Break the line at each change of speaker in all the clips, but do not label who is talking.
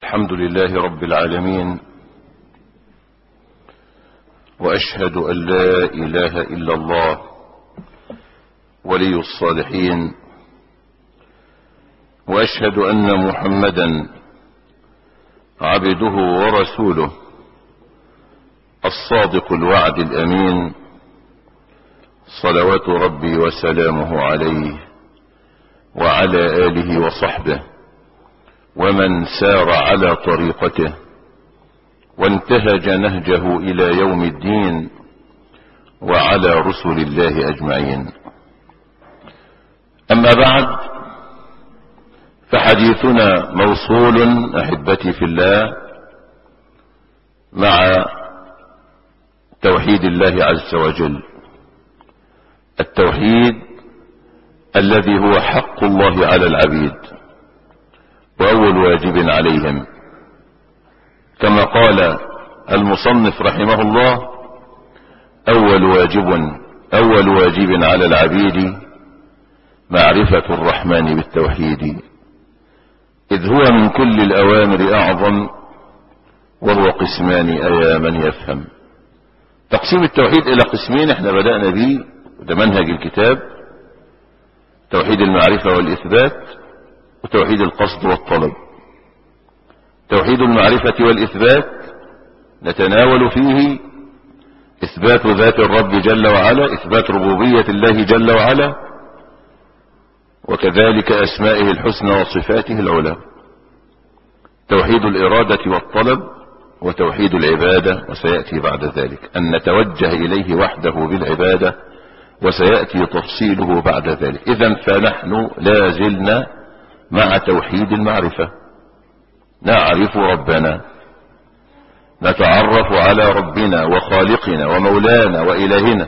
الحمد لله رب العالمين، وأشهد أن لا إله إلا الله ولي الصالحين، وأشهد أن محمدا عبده ورسوله الصادق الوعد الأمين، صلوات ربي وسلامه عليه وعلى آله وصحبه ومن سار على طريقته وانتهج نهجه إلى يوم الدين، وعلى رسل الله أجمعين. أما بعد، فحديثنا موصول أحبتي في الله مع توحيد الله عز وجل، التوحيد الذي هو حق الله على العبيد وأول واجب عليهم، كما قال المصنف رحمه الله: أول واجب على العبيد معرفة الرحمن بالتوحيد، إذ هو من كل الأوامر أعظم، وهو قسمان أيا من يفهم. تقسيم التوحيد إلى قسمين احنا بدأنا به، وده منهج الكتاب: توحيد المعرفة والإثبات، وتوحيد القصد والطلب. توحيد المعرفة والإثبات نتناول فيه إثبات ذات الرب جل وعلا، إثبات ربوبية الله جل وعلا، وكذلك أسمائه الحسنى وصفاته العلى. توحيد الإرادة والطلب، وتوحيد العبادة، وسيأتي بعد ذلك أن نتوجه إليه وحده بالعبادة، وسيأتي تفصيله بعد ذلك. إذن فنحن لا زلنا مع توحيد المعرفة، نعرف ربنا، نتعرف على ربنا وخالقنا ومولانا وإلهنا.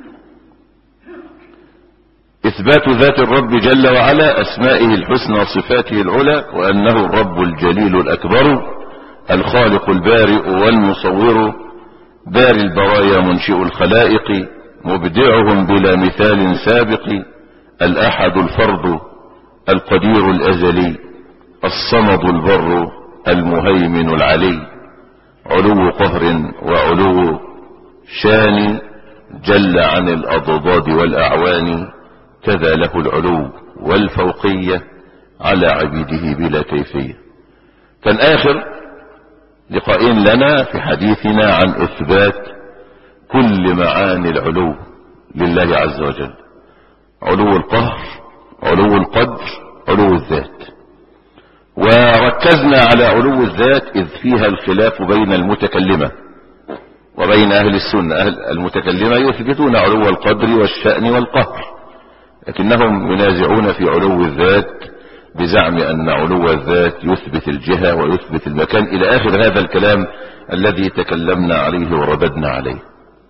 إثبات ذات الرب جل وعلا، أسمائه الحسنى وصفاته العلى، وأنه الرب الجليل الأكبر، الخالق البارئ والمصور، باري البرايا منشئ الخلائق، مبدعهم بلا مثال سابق، الأحد الفرد القدير الأزلي، الصمد البر المهيمن العلي، علو قهر وعلو شان، جل عن الأضداد والأعوان، كذا له العلو والفوقية على عبيده بلا كيفية. كان آخر لقاءين لنا في حديثنا عن إثبات كل معاني العلو لله عز وجل: علو القهر، علو القدر، علو الذات. وركزنا على علو الذات إذ فيها الخلاف بين المتكلمة وبين أهل السنة. المتكلمة يثبتون علو القدر والشأن والقهر، لكنهم ينازعون في علو الذات بزعم أن علو الذات يثبت الجهة ويثبت المكان، إلى آخر هذا الكلام الذي تكلمنا عليه ورددنا عليه.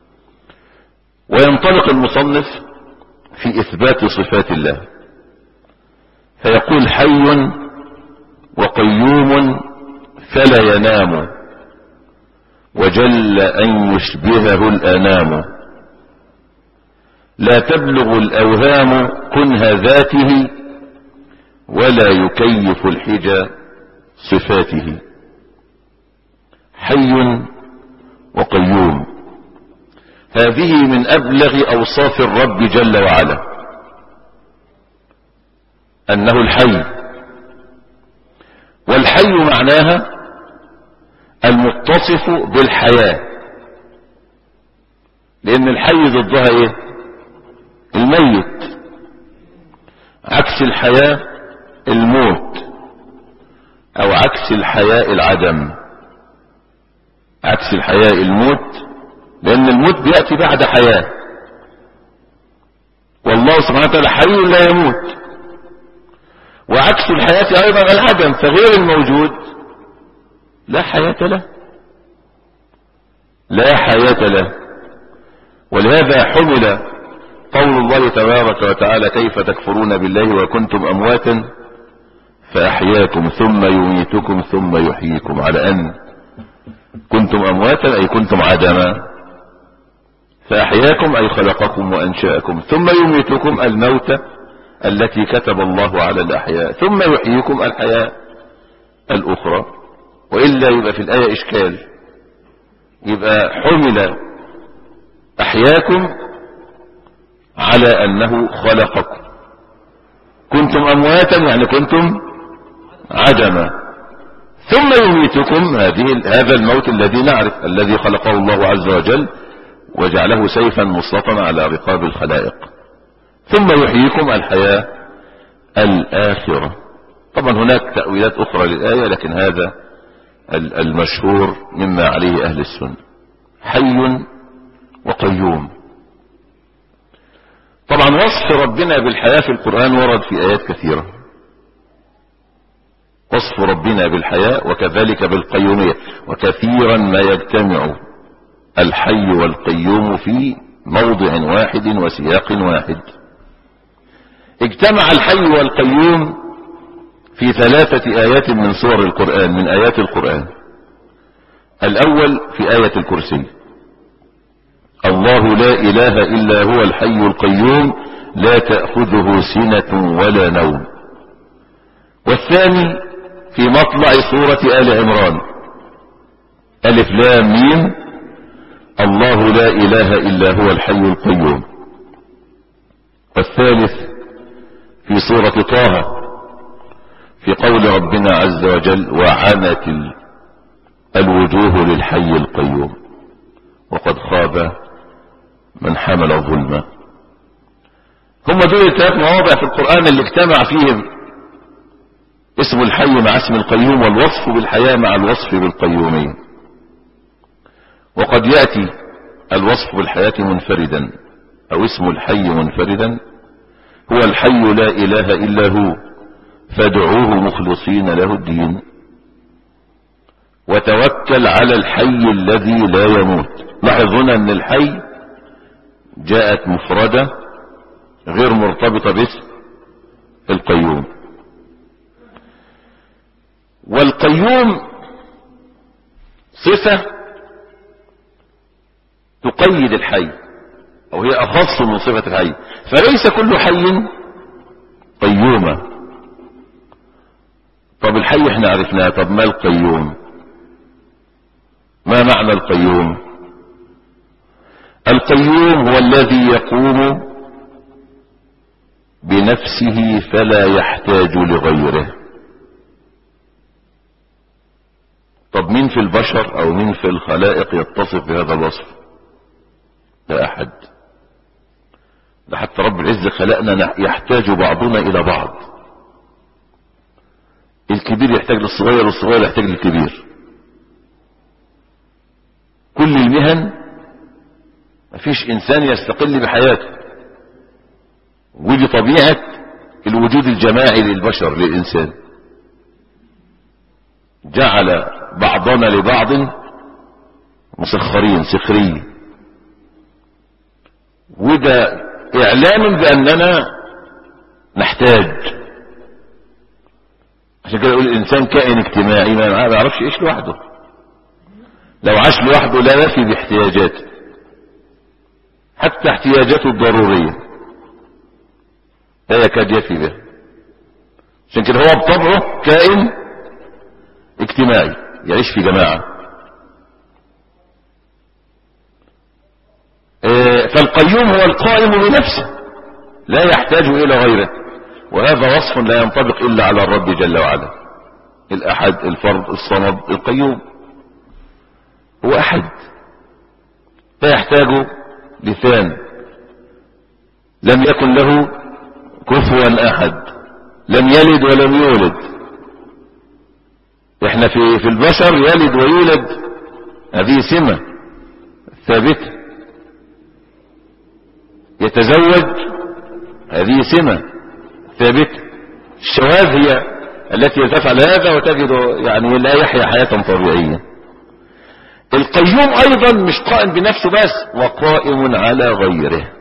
وينطلق المصنف في إثبات صفات الله، فيقول: حي وقيوم فلا ينام، وجل أن يشبهه الأنام، لا تبلغ الأوهام كنه ذاته، ولا يكيف الحجى صفاته. حي وقيوم، هذه من أبلغ أوصاف الرب جل وعلا، أنه الحي. والحي معناها المتصف بالحياة، لأن الحي ضدها إيه؟ الميت. عكس الحياة الموت، أو عكس الحياة العدم. عكس الحياة الموت، لأن الموت بيأتي بعد حياة، والله سبحانه وتعالى حي لا يموت. وعكس الحياة أيضا العدم، فغير الموجود لا حياة له، لا حياة له. ولهذا حمل قول الله تبارك وتعالى: كيف تكفرون بالله وكنتم أمواتا فأحياكم ثم يميتكم ثم يحييكم، على أن كنتم أمواتا أي كنتم عدما، فأحياكم أي خلقكم وأنشأكم، ثم يميتكم الموت التي كتب الله على الأحياء، ثم يحييكم الحياة الأخرى. وإلا يبقى في الآية إشكال. يبقى حمل أحياكم على أنه خلقكم. كنتم أمواتا يعني كنتم عدما، ثم يميتكم، هذا الموت الذي نعرف الذي خلقه الله عز وجل وجعله سيفا مسلطا على رقاب الخلائق، ثم يحييكم الحياة الآخرة. طبعا هناك تأويلات أخرى للآية، لكن هذا المشهور مما عليه أهل السنة. حي وقيوم. طبعا وصف ربنا بالحياة في القرآن ورد في آيات كثيرة، وصف ربنا بالحياة وكذلك بالقيومية، وكثيرا ما يجتمع الحي والقيوم في موضع واحد وسياق واحد. اجتمع الحي والقيوم في 3 آيات من سور القرآن، من آيات القرآن. الأول في آية الكرسي: الله لا إله إلا هو الحي القيوم لا تأخذه سنة ولا نوم. والثاني في مطلع سورة آل عمران: ألف لام ميم الله لا إله إلا هو الحي القيوم. والثالث في سورة طه في قول ربنا عز وجل: وعنت الوجوه للحي القيوم وقد خاب من حمل ظلما. هم دول 3 مواضع في القرآن اللي اجتمع فيهم اسم الحي مع اسم القيوم، والوصف بالحياة مع الوصف بالقيومية. وقد يأتي الوصف بالحياة منفردا، أو اسم الحي منفردا: هو الحي لا إله إلا هو فادعوه مخلصين له الدين وتوكل على الحي الذي لا يموت. لاحظون أن الحي جاءت مفردة غير مرتبطة باسم القيوم. والقيوم صفة تقيد الحي، أو هي أخص من صفة الحي، فليس كل حي قيومة. طب الحي احنا عرفناه، طب ما القيوم؟ ما معنى القيوم؟ القيوم هو الذي يقوم بنفسه فلا يحتاج لغيره. طب مين في البشر او مين في الخلائق يتصف بهذا الوصف؟ لا احد. ده حتى رب العزة خلقنا يحتاج بعضنا الى بعض. الكبير يحتاج للصغير والصغير يحتاج للكبير. كل المهن مفيش انسان يستقل بحياته، ودي طبيعة الوجود الجماعي للبشر للانسان. جعل بعضنا لبعض مسخرين سخريين، وده اعلان باننا نحتاج. عشان كده يقول الانسان كائن اجتماعي، ما يعرفش يعيش لوحده. لو عاش لوحده لا يفي باحتياجاته، حتى احتياجاته الضرورية لا يكاد يفي بها. عشان كده هو بطبعه كائن اجتماعي يعيش في جماعة. فالقيوم هو القائم بنفسه لا يحتاج الى غيره، وهذا وصف لا ينطبق الا على الرب جل وعلا. الاحد، الفرد، الصمد، القيوم. هو احد لا يحتاج لثان، لم يكن له كفوا احد، لم يلد ولم يولد. احنا في البشر يلد ويولد، هذه سمة ثابتة. يتزوج، هذه سمة ثابتة. الشواذ هي التي تفعل هذا وتجد يعني لا يحيا حياة طبيعية. القيوم ايضا مش قائم بنفسه بس، وقائم على غيره.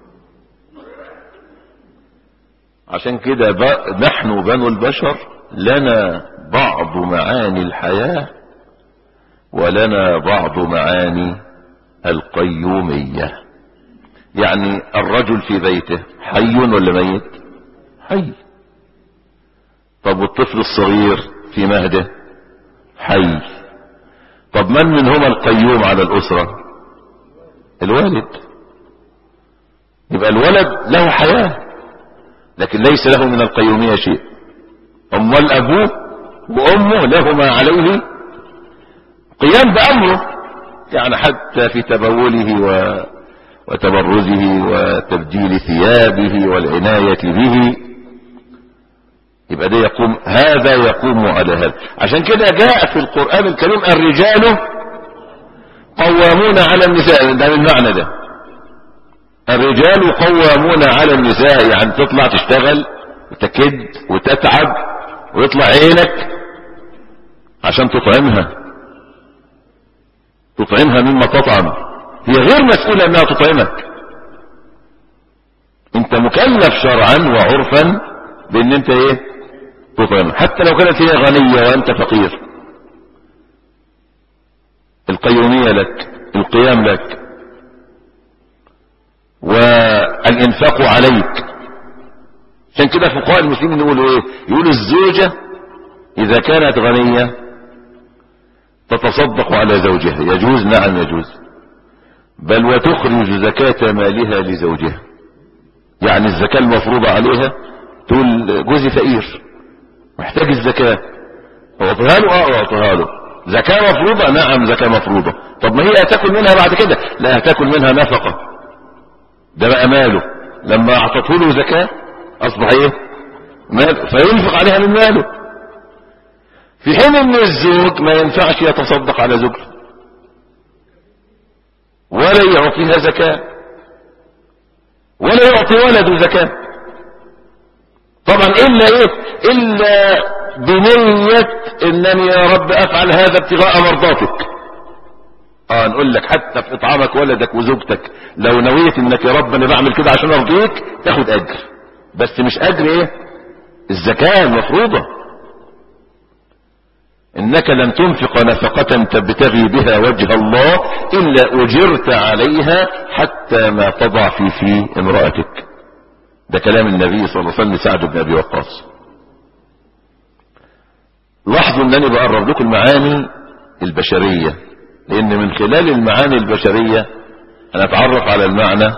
عشان كده نحن بنو البشر لنا بعض معاني الحياة ولنا بعض معاني القيومية. يعني الرجل في بيته حي ولا ميت؟ حي. طب والطفل الصغير في مهده حي طب من منهما القيوم على الأسرة؟ الوالد. يبقى الولد له حياة لكن ليس له من القيومية شيء. أمال أبوه وأمه لهما عليه قيام بأمره، يعني حتى في تبوله وتبرزه وتبديل ثيابه والعناية به، يبقى ده يقوم، هذا يقوم على هذا. عشان كده جاء في القرآن الكريم الرجال قوامون على النساء، ده من معنى ده. الرجال قوامون على النساء، يعني تطلع تشتغل وتكد وتتعب ويطلع عينك عشان تطعمها مما تطعم. هي غير مسؤولة انها تطعمك، انت مكلف شرعا وعرفا بان انت ايه؟ تطعمها، حتى لو كانت هي غنية وانت فقير. القيومية لك، القيام لك، والانفاق عليك. عشان كده فقهاء المسلمين يقولوا ايه؟ يقولوا الزوجة اذا كانت غنية تتصدق على زوجها، يجوز؟ نعم يجوز، بل وتخرج زكاة مالها لزوجها. يعني الزكاة المفروضة عليها تقول جوزي فقير محتاج الزكاة، اعطيها له، اعطيها له. زكاة مفروضة؟ نعم زكاة مفروضة. طب ما هي هتاكل منها بعد كده؟ لا، هتاكل منها نفقة، ده بقى ماله. لما اعطته له زكاة اصبح ايه؟ مال، فينفق عليها من ماله. في حين ان الزوج ما ينفعش يتصدق على زوجته ولا يعطيها زكاة ولا يعطي ولده زكاة طبعا، الا ايه؟ الا بنية انني يا رب افعل هذا ابتغاء مرضاتك. نقول لك حتى في اطعامك ولدك وزوجتك لو نويت انك يا رب انا بعمل كده عشان ارضيك تاخد اجر، بس مش اجر ايه؟ الزكاة المفروضة. انك لن تنفق نفقة تبتغي بها وجه الله الا اجرت عليها حتى ما تضع في امرأتك. ده كلام النبي صلى الله عليه وسلم لسعد بن ابي وقاص. لاحظوا انني بقرب لكم المعاني البشرية، لان من خلال المعاني البشرية انا اتعرف على المعنى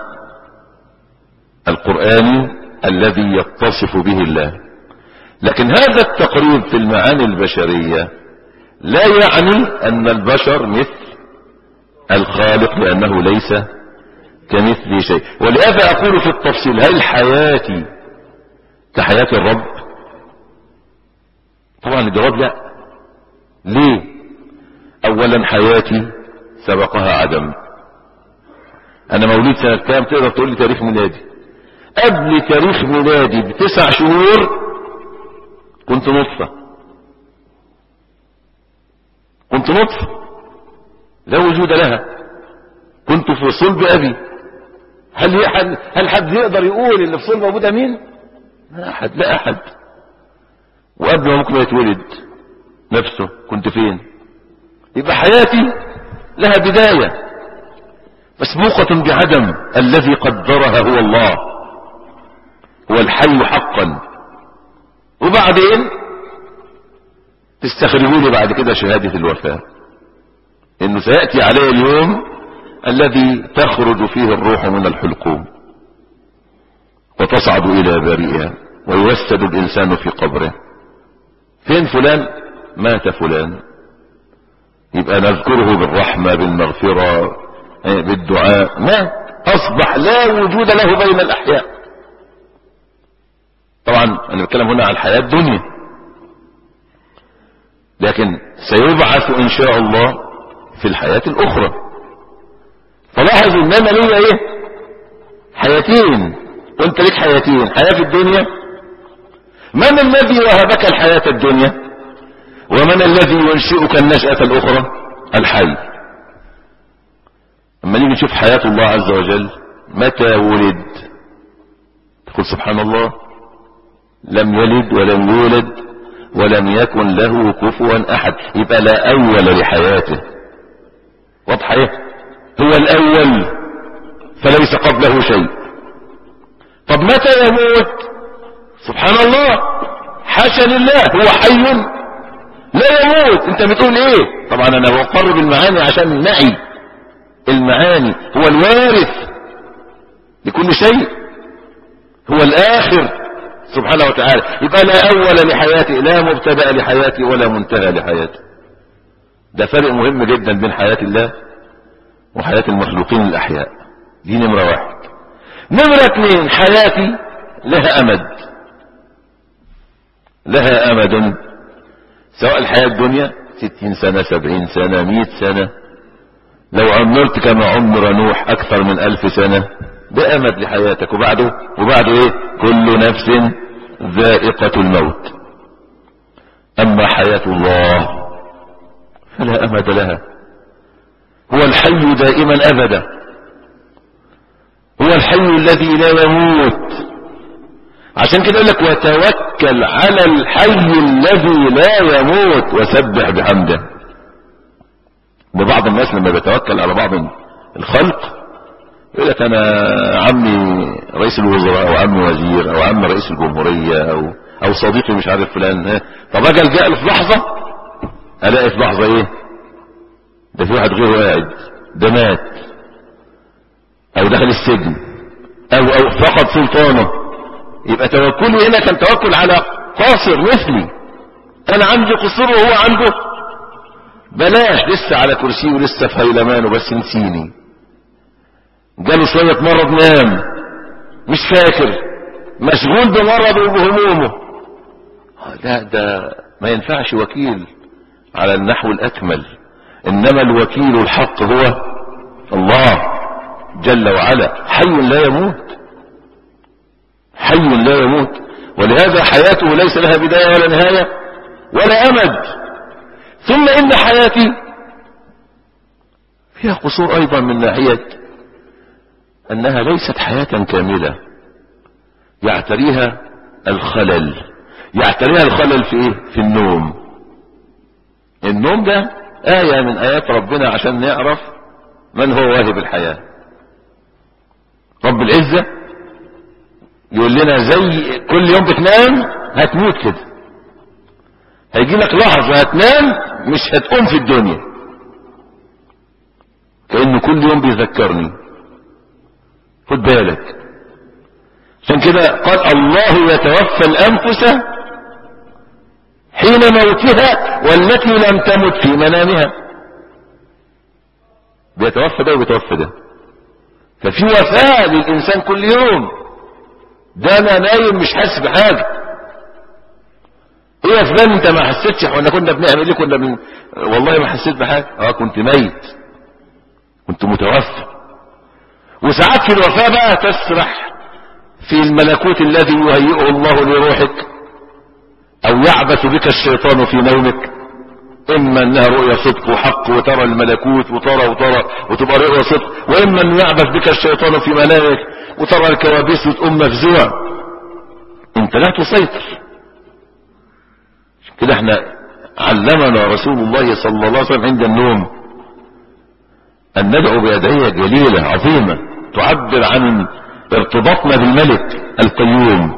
القرآني الذي يتصف به الله. لكن هذا التقريب في المعاني البشرية لا يعني ان البشر مثل الخالق، لانه ليس كمثله شيء. ولهذا اقول في التفصيل: هل حياتي كحياة الرب؟ طبعا الجواب لا. ليه؟ اولا حياتي سبقها عدم. انا مولود سنة كام؟ تقدر تقول لي تاريخ ميلادي؟ قبل تاريخ ميلادي ب9 شهور كنت نطفة لا وجود لها، كنت في صلب ابي. هل حد يقدر يقول اللي في صلب ابوه ده مين؟ لا احد. وقبل ما ممكن يتولد نفسه كنت فين؟ يبقى حياتي لها بداية مسبوقة بعدم. الذي قدرها هو الله، هو الحي حقا. وبعدين تستخرجوني بعد كده شهادة الوفاة، انه سيأتي علي اليوم الذي تخرج فيه الروح من الحلقوم وتصعد الى بريئها ويوسد الانسان في قبره. فين فلان؟ مات فلان. يبقى نذكره بالرحمة بالمغفرة بالدعاء. مات، اصبح لا وجود له بين الاحياء. طبعا انا بتكلم هنا عن الحياة الدنيا، لكن سيبعث ان شاء الله في الحياة الاخرى. فلاحظ ان انا ليا ايه؟ حياتين، وانت ليك حياتين. حياة في الدنيا، من الذي وهبك الحياة الدنيا؟ ومن الذي ينشئك النشأة الاخرى؟ الحي. اما نيجي نشوف حياة الله عز وجل، متى ولد؟ تقول سبحان الله، لم يلد ولم يولد ولم يكن له كفوا احد. يبقى لا اول لحياته. واضح ايه؟ هو الاول فليس قبله شيء. طب متى يموت؟ سبحان الله، حاشا لله، هو حي لا يموت. انت بتقول ايه؟ طبعا انا بقرب المعاني عشان نعي المعاني. هو الوارث لكل شيء، هو الاخر سبحانه وتعالى. يبقى لا اول لحياتي، لا مبتدأ لحياتي ولا منتهى لحياتي. ده فرق مهم جدا بين حياة الله وحياة المخلوقين الاحياء. دي نمرة واحد. نمرة اتنين، حياتي لها امد، لها امد، سواء الحياة الدنيا 60 سنة 70 سنة 100 سنة، لو عمرت كما عمر نوح اكثر من 1000 سنة، ده امد لحياتك. وبعده ايه؟ كل نفس ذائقة الموت. اما حياة الله فلا امد لها، هو الحي دائما ابدا، هو الحي الذي لا يموت. عشان كده يقول لك وتوكل على الحي الذي لا يموت وسبح بحمده. وبعض الناس لما بيتوكل على بعض الخلق يقول لك انا عمي رئيس الوزراء او عمي وزير او عمي رئيس الجمهورية او صديقي مش عارف فلان. طب اجل جاء في لحظة الاقي في لحظة ايه؟ ده في واحد غيره قاعد، ده مات او دخل السجن او فقد سلطانه. يبقى توكلي هنا كان توكل على قاصر مثلي، انا عندي قصور وهو عنده بلاش، لسه على كرسيه ولسه في هيلمانه بس نسيني، جاله شوية مرض نام مش فاكر، مشغول بمرضه وبهمومه. ده ما ينفعش وكيل على النحو الأكمل. إنما الوكيل الحق هو الله جل وعلا، حي لا يموت، حي لا يموت. ولهذا حياته ليس لها بداية ولا نهاية ولا أمد. ثم إن حياتي فيها قصور أيضا من ناحية أنها ليست حياة كاملة، يعتريها الخلل. يعتريها الخلل في إيه؟ في النوم. النوم ده آية من آيات ربنا عشان نعرف من هو واهب الحياة. رب العزة يقول لنا زي كل يوم بتنام هتموت كده، هيجي لك لحظة هتنام مش هتقوم في الدنيا، كأنه كل يوم بيذكرني. خد بالك. عشان كده قال الله يتوفى الأنفس حين موتها والتي لم تمت في منامها. بيتوفى ده وبيتوفى ده، ففي وفاة للإنسان كل يوم. ده أنا نايم مش حاسس بحاجة. ايه يا فلان انت ما حسيتش؟ احنا كنا بنعمل ايه؟ والله ما حسيت بحاجة. كنت ميت، كنت متوفى. وساعات في الوفاة بقى تسرح في الملكوت الذي يهيئه الله لروحك، او يعبث بك الشيطان في نومك. اما انها رؤيا صدق وحق وترى الملكوت وترى وتبقى رؤيا صدق، واما ان يعبث بك الشيطان في منامك وترى الكوابيس وتقوم مفزوع. انت لا تسيطر. كده احنا علمنا رسول الله صلى الله عليه وسلم عند النوم ان ندعو بأدعية جليلة عظيمة تعبر عن ارتباطنا بالملك القيوم.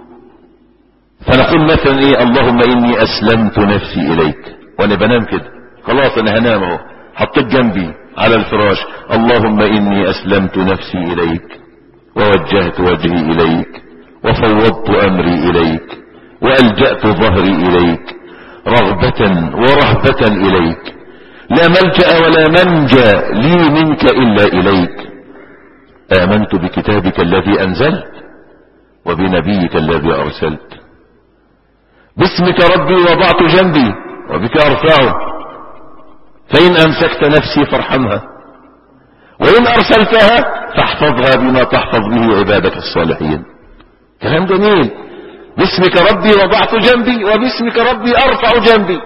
فنقول مثلا ايه؟ اللهم اني اسلمت نفسي اليك. وانا بنام كده خلاص انا هنام اهو، حطيت جنبي على الفراش اللهم اني اسلمت نفسي اليك ووجهت وجهي اليك وفوضت امري اليك والجأت ظهري اليك رغبة ورهبة اليك، لا ملجأ ولا منجا لي منك الا اليك. آمنت بكتابك الذي انزلت وبنبيك الذي ارسلت. باسمك ربي وضعت جنبي وبك ارفعه، فان امسكت نفسي فارحمها وان ارسلتها فاحفظها بما تحفظ به عبادك الصالحين. كلام جميل. باسمك ربي وضعت جنبي وباسمك ربي ارفع جنبي.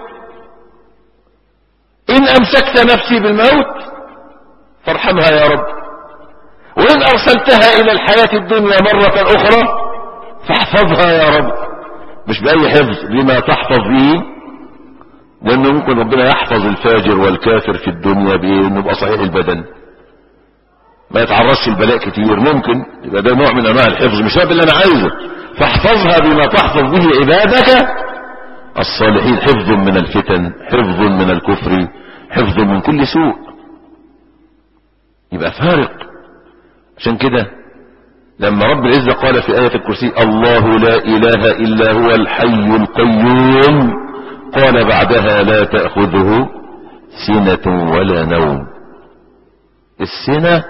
ان امسكت نفسي بالموت فارحمها يا رب، وان ارسلتها الى الحياة الدنيا مرة اخرى فاحفظها يا رب. مش بأي حفظ، بما تحفظ به، لانه ممكن ربنا يحفظ الفاجر والكافر في الدنيا بانه يبقى صحيح البدن ما يتعرضش البلاء كتير، ممكن يبقى ده نوع من انواع الحفظ، مش هذا اللي انا عايزه. فاحفظها بما تحفظ به عبادك الصالحين حفظ من الفتن، حفظ من الكفر، حفظ من كل سوء. يبقى فارق. عشان كده لما رب العزة قال في آية الكرسي الله لا إله إلا هو الحي القيوم، قال بعدها لا تأخذه سنة ولا نوم. السنة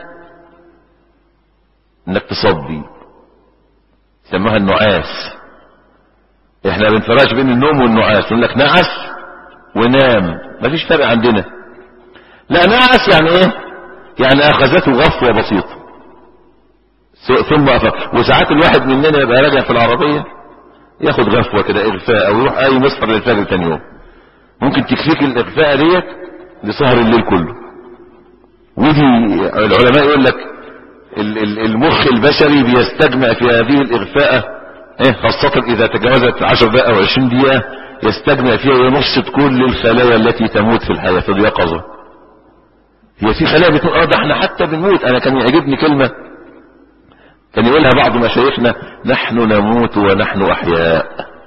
انك تصدي، سموها النعاس. احنا ما بنفرقش بين النوم والنعاس، يقول لك نعس ونام، مفيش فرق عندنا. لا، نعس يعني ايه؟ يعني اخذته غفوة بسيطة ثم افق. وساعات الواحد مننا يبقى راجع في العربية ياخد غفوة كده اغفاء، او يروح اي مسهر للفجر تاني يوم، ممكن تكفيك الاغفاء ديت لسهر الليل كله. ودي العلماء يقول لك المخ البشري بيستجمع في هذه الاغفاء، خاصة اذا تجاوزت 10 دقائق او 20 دقيقة، يستجمع فيها وينشط كل الخلايا التي تموت في الحياة في اليقظة. هي في خلايا بتقول ده احنا حتى بنموت. انا كان يعجبني كلمة كان يقولها بعض مشايخنا: نحن نموت ونحن احياء.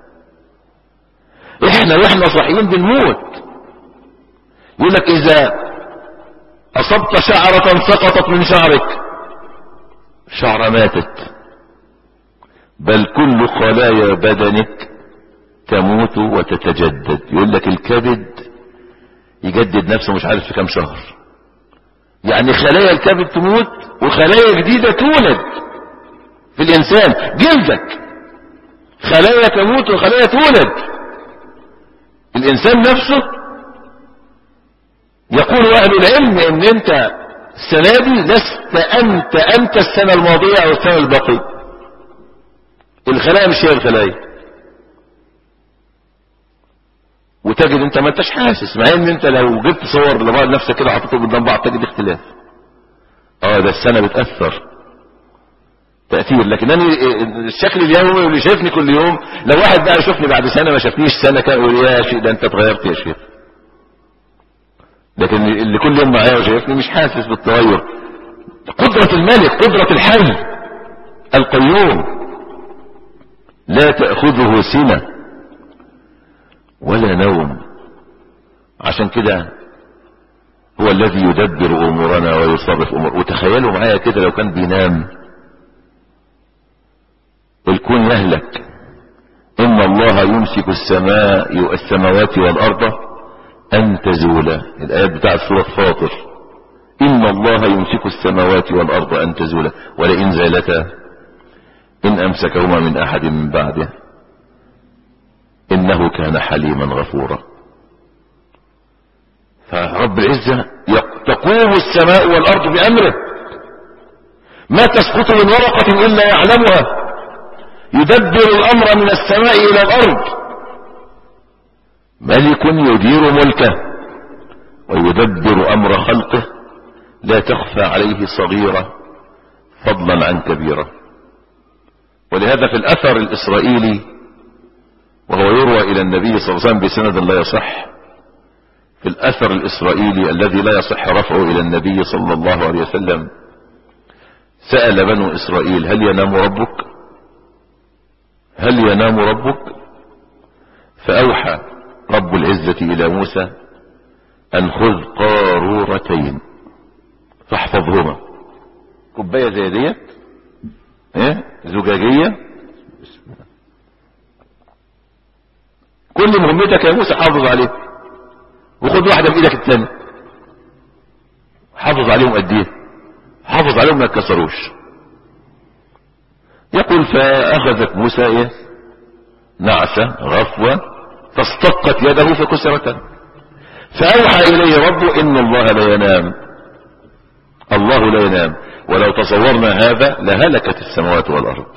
احنا واحنا صحيين بنموت. يقول لك اذا اصبت شعرة سقطت من شعرك، شعرة ماتت، بل كل خلايا بدنك تموت وتتجدد. يقول لك الكبد يجدد نفسه مش عارف في كم شهر. يعني خلايا الكبد تموت وخلايا جديدة تولد في الانسان. جلدك خلايا تموت وخلايا تولد. الانسان نفسه يقول اهل العلم ان انت السنة دي لست انت السنة الماضية او السنة الباقية. الخلايا مش هي الخلايا. وتجد انت ما انتش حاسس، مع ان انت لو جبت صور لبعض نفسك كده حطيته قدام بعض تجد اختلاف. ده السنة بتأثر تأثير. لكن انا الشكل اليومي اللي شايفني كل يوم، لو واحد بقى يشوفني بعد سنة ما شافنيش سنة كان يقول يا شيء ده انت اتغيرت يا شيخ. لكن اللي كل يوم معايا وشايفني مش حاسس بالتغير. قدرة الملك، قدرة الحي القيوم، لا تأخذه سنة ولا نوم. عشان كده هو الذي يدبر امورنا ويصرف امور. وتخيلوا معايا كده لو كان بينام الكون يهلك. ان الله يمسك السماوات والارض ان تزولا. الايات بتاعت سورة فاطر: ان الله يمسك السماوات والارض ان تزولا ولئن زالتا ان امسكهما من احد من بعده انه كان حليما غفورا. فرب العزة تقوم السماء والارض بامره، ما تسقط من ورقة الا يعلمها، يدبر الامر من السماء الى الارض. ملك يدير ملكه ويدبر امر خلقه، لا تخفى عليه صغيرة فضلا عن كبيرة. ولهذا في الاثر الاسرائيلي، وهو يروى الى النبي صلى الله عليه وسلم بسند لا يصح، في الاثر الاسرائيلي الذي لا يصح رفعه الى النبي صلى الله عليه وسلم، سأل بنو اسرائيل: هل ينام ربك؟ هل ينام ربك؟ فاوحى رب العزة الى موسى: ان خذ قارورتين فاحفظهما. كوباية زي ديت زجاجية، كل مهمتك يا موسى حافظ عليه، وخد واحدة بايدك الثانية حافظ عليهم. قد ايه؟ حافظ عليهم ما يتكسروش. يقول: فاخذت موسى نعسة غفوة فاستقت يده فكسرت. فاوحى اليه ربه: ان الله لا ينام، الله لا ينام، ولو تصورنا هذا لهلكت السماوات والارض.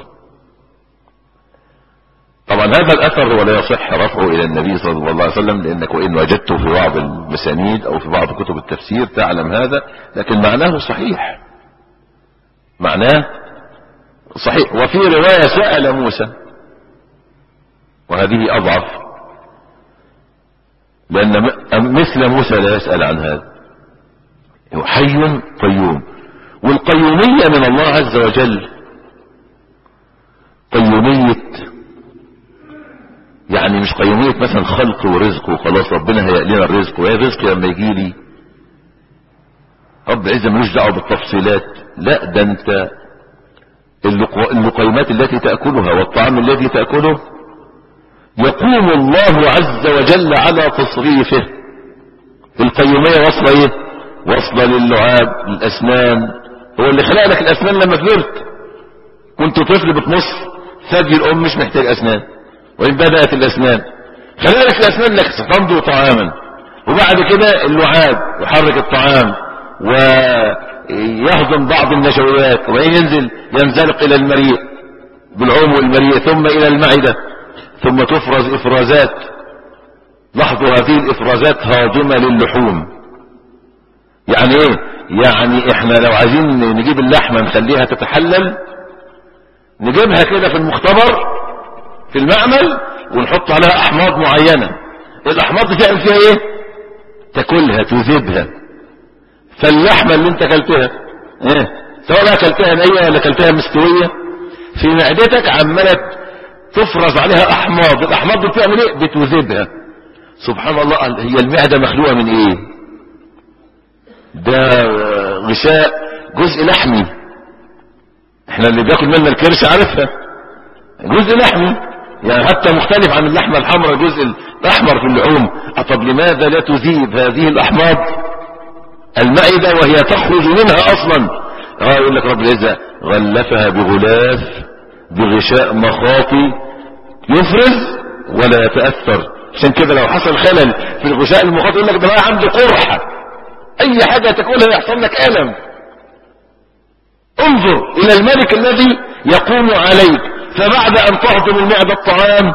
طبعا هذا الاثر ولا يصح رفعه الى النبي صلى الله عليه وسلم، لانك وان وجدته في بعض المسانيد او في بعض كتب التفسير تعلم هذا، لكن معناه صحيح، معناه صحيح. وفي رواية سأل موسى، وهذه اضعف، لان مثل موسى لا يسأل عن هذا. هو حي قيوم، والقيومية من الله عز وجل قيومية يعني مش قيومية مثلا خلق ورزق وخلاص ربنا هيأ لنا الرزق، وهي الرزق لما يجي لي رب العزة ملوش دعوه بالتفصيلات. لا، ده انت اللقيمات التي تأكلها والطعام الذي تأكله يقوم الله عز وجل على تصريفه. القيومية وصلة ايه؟ وصلة للعاب، للأسنان. هو اللي خلق لك الأسنان لما كبرت. كنت طفل بتمص ثدي الأم مش محتاج أسنان، وإن بدأت الأسنان خلق لك الأسنان لك تمضغ طعاما، وبعد كده اللعاب يحرك الطعام ويهضم بعض النشويات، وبعدين ينزلق إلى المريء بالعوم والمريء، ثم إلى المعدة، ثم تفرز إفرازات. لاحظوا هذه الإفرازات هاضمة للحوم. يعني ايه؟ يعني احنا لو عايزين نجيب اللحمة نخليها تتحلل، نجيبها كده في المختبر في المعمل ونحط عليها احماض معينة. الاحماض دي تعمل فيها ايه؟ تاكلها، تذيبها. فاللحمة اللي انت اكلتها ايه؟ سواء اكلتها نية ولا اكلتها مستوية، في معدتك عمالة تفرز عليها احماض. الاحماض دي بتعمل ايه؟ بتذيبها. سبحان الله. هي المعدة مخلوقة من ايه؟ ده غشاء جزء لحمي. احنا اللي بياكل منا الكرش عارفها، جزء لحمي، يعني حتى مختلف عن اللحمة الحمراء، الجزء الاحمر في اللحوم. طب لماذا لا تذيب هذه الاحماض المعدة وهي تخرج منها اصلا؟ يقول لك رب العزة غلفها بغلاف بغشاء مخاطي يفرز ولا يتأثر. عشان كده لو حصل خلل في الغشاء المخاطي يقول لك ده بقى عنده قرحة، اي حاجة تاكلها يحصل لك ألم. انظر الى الملك الذي يقوم عليك، فبعد ان تهضم المعدة الطعام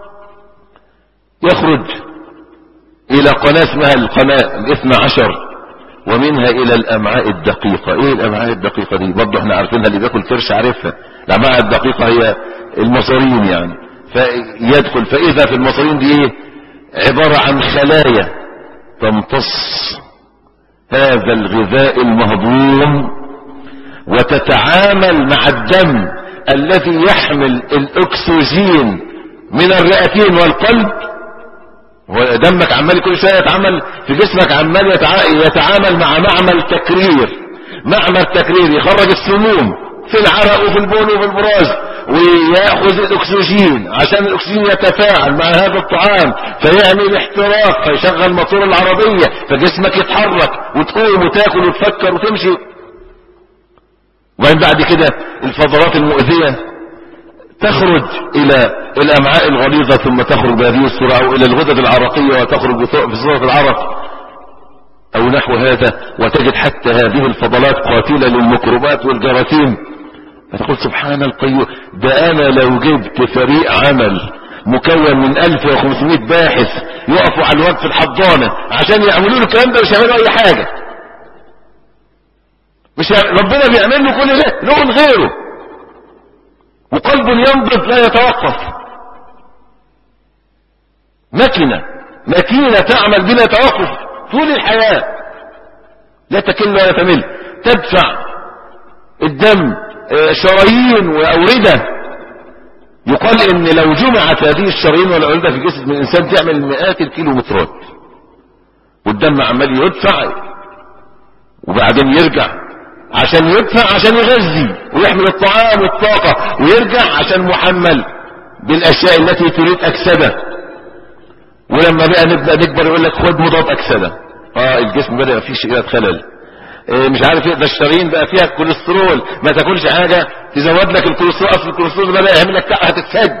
يخرج الى قناة اسمها القناة ال12، ومنها الى الامعاء الدقيقة. ايه الامعاء الدقيقة دي؟ برضه احنا عارفينها، اللي بياكل كرش عارفها. الامعاء الدقيقة هي المصارين يعني. فيدخل، فاذا في المصارين دي ايه؟ عبارة عن خلايا تمتص هذا الغذاء المهضوم وتتعامل مع الدم الذي يحمل الاكسجين من الرئتين والقلب. ودمك عمال كل شوية يتعامل في جسمك، عمال يتعامل مع معمل تكرير. معمل تكرير يخرج السموم في العرق وفي البول وفي البراز، ويأخذ الاكسجين عشان الاكسجين يتفاعل مع هذا الطعام فيعمل احتراق، فيشغل موتور العربية، فجسمك يتحرك وتقوم وتاكل وتفكر وتمشي. وبعدين بعد كده الفضلات المؤذية تخرج الى الامعاء الغليظة، ثم تخرج بهذه السرعة او الى الغدد العرقية وتخرج في صورة العرق او نحو هذا. وتجد حتى هذه الفضلات قاتلة للميكروبات والجراثيم. فتقول سبحان القيوم. ده انا لو جبت فريق عمل مكون من 1500 باحث يقفوا على الوقت في الحضانة عشان يعملوا له الكلام ده، مش يعملوا اي حاجة. مش ربنا بيعمل له كل ده له غيره، وقلب ينبض لا يتوقف. ماكينة تعمل بلا توقف طول الحياة، لا تكل ولا تمل، تدفع الدم شرايين وأوردة. يقال ان لو جمعت هذه الشرايين والأوردة في جسم الإنسان تعمل مئات الكيلومترات، والدم عمال يدفع وبعدين يرجع عشان يدفع، عشان يغذي ويحمل الطعام والطاقة، ويرجع عشان محمل بالأشياء التي تريد أكسدة. ولما بقى نبدأ نكبر يقول لك خد مضاد أكسدة. الجسم بدأ فيه شيئات خلل، مش عارف ايه، ده الشرايين بقى فيها كوليسترول، ما تاكلش حاجة تزود لك الكوليسترول، اصل الكوليسترول بدأ يعمل لك هتتسد.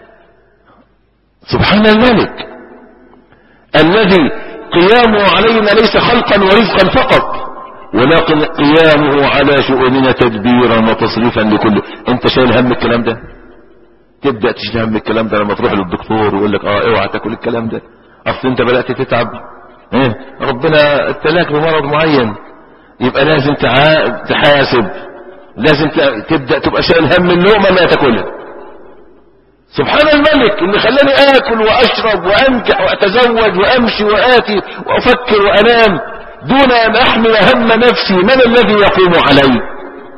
سبحان الملك الذي قيامه علينا ليس خلقا ورزقا فقط، ولكن قيامه على شؤوننا تدبيرا وتصريفا لكل. انت شايل هم الكلام ده؟ تبدأ تشيل هم الكلام ده لما تروح للدكتور ويقول لك اوعى تاكل الكلام ده، اصل انت بدأت تتعب، ربنا ابتلاك بمرض معين، يبقى لازم تحاسب، لازم تبدأ تبقى شايل هم اللقمة ما تاكلها. سبحان الملك اللي خلاني اكل واشرب وانكح واتزوج وامشي واتي وافكر وانام دون ان احمل هم نفسي. من الذي يقوم علي؟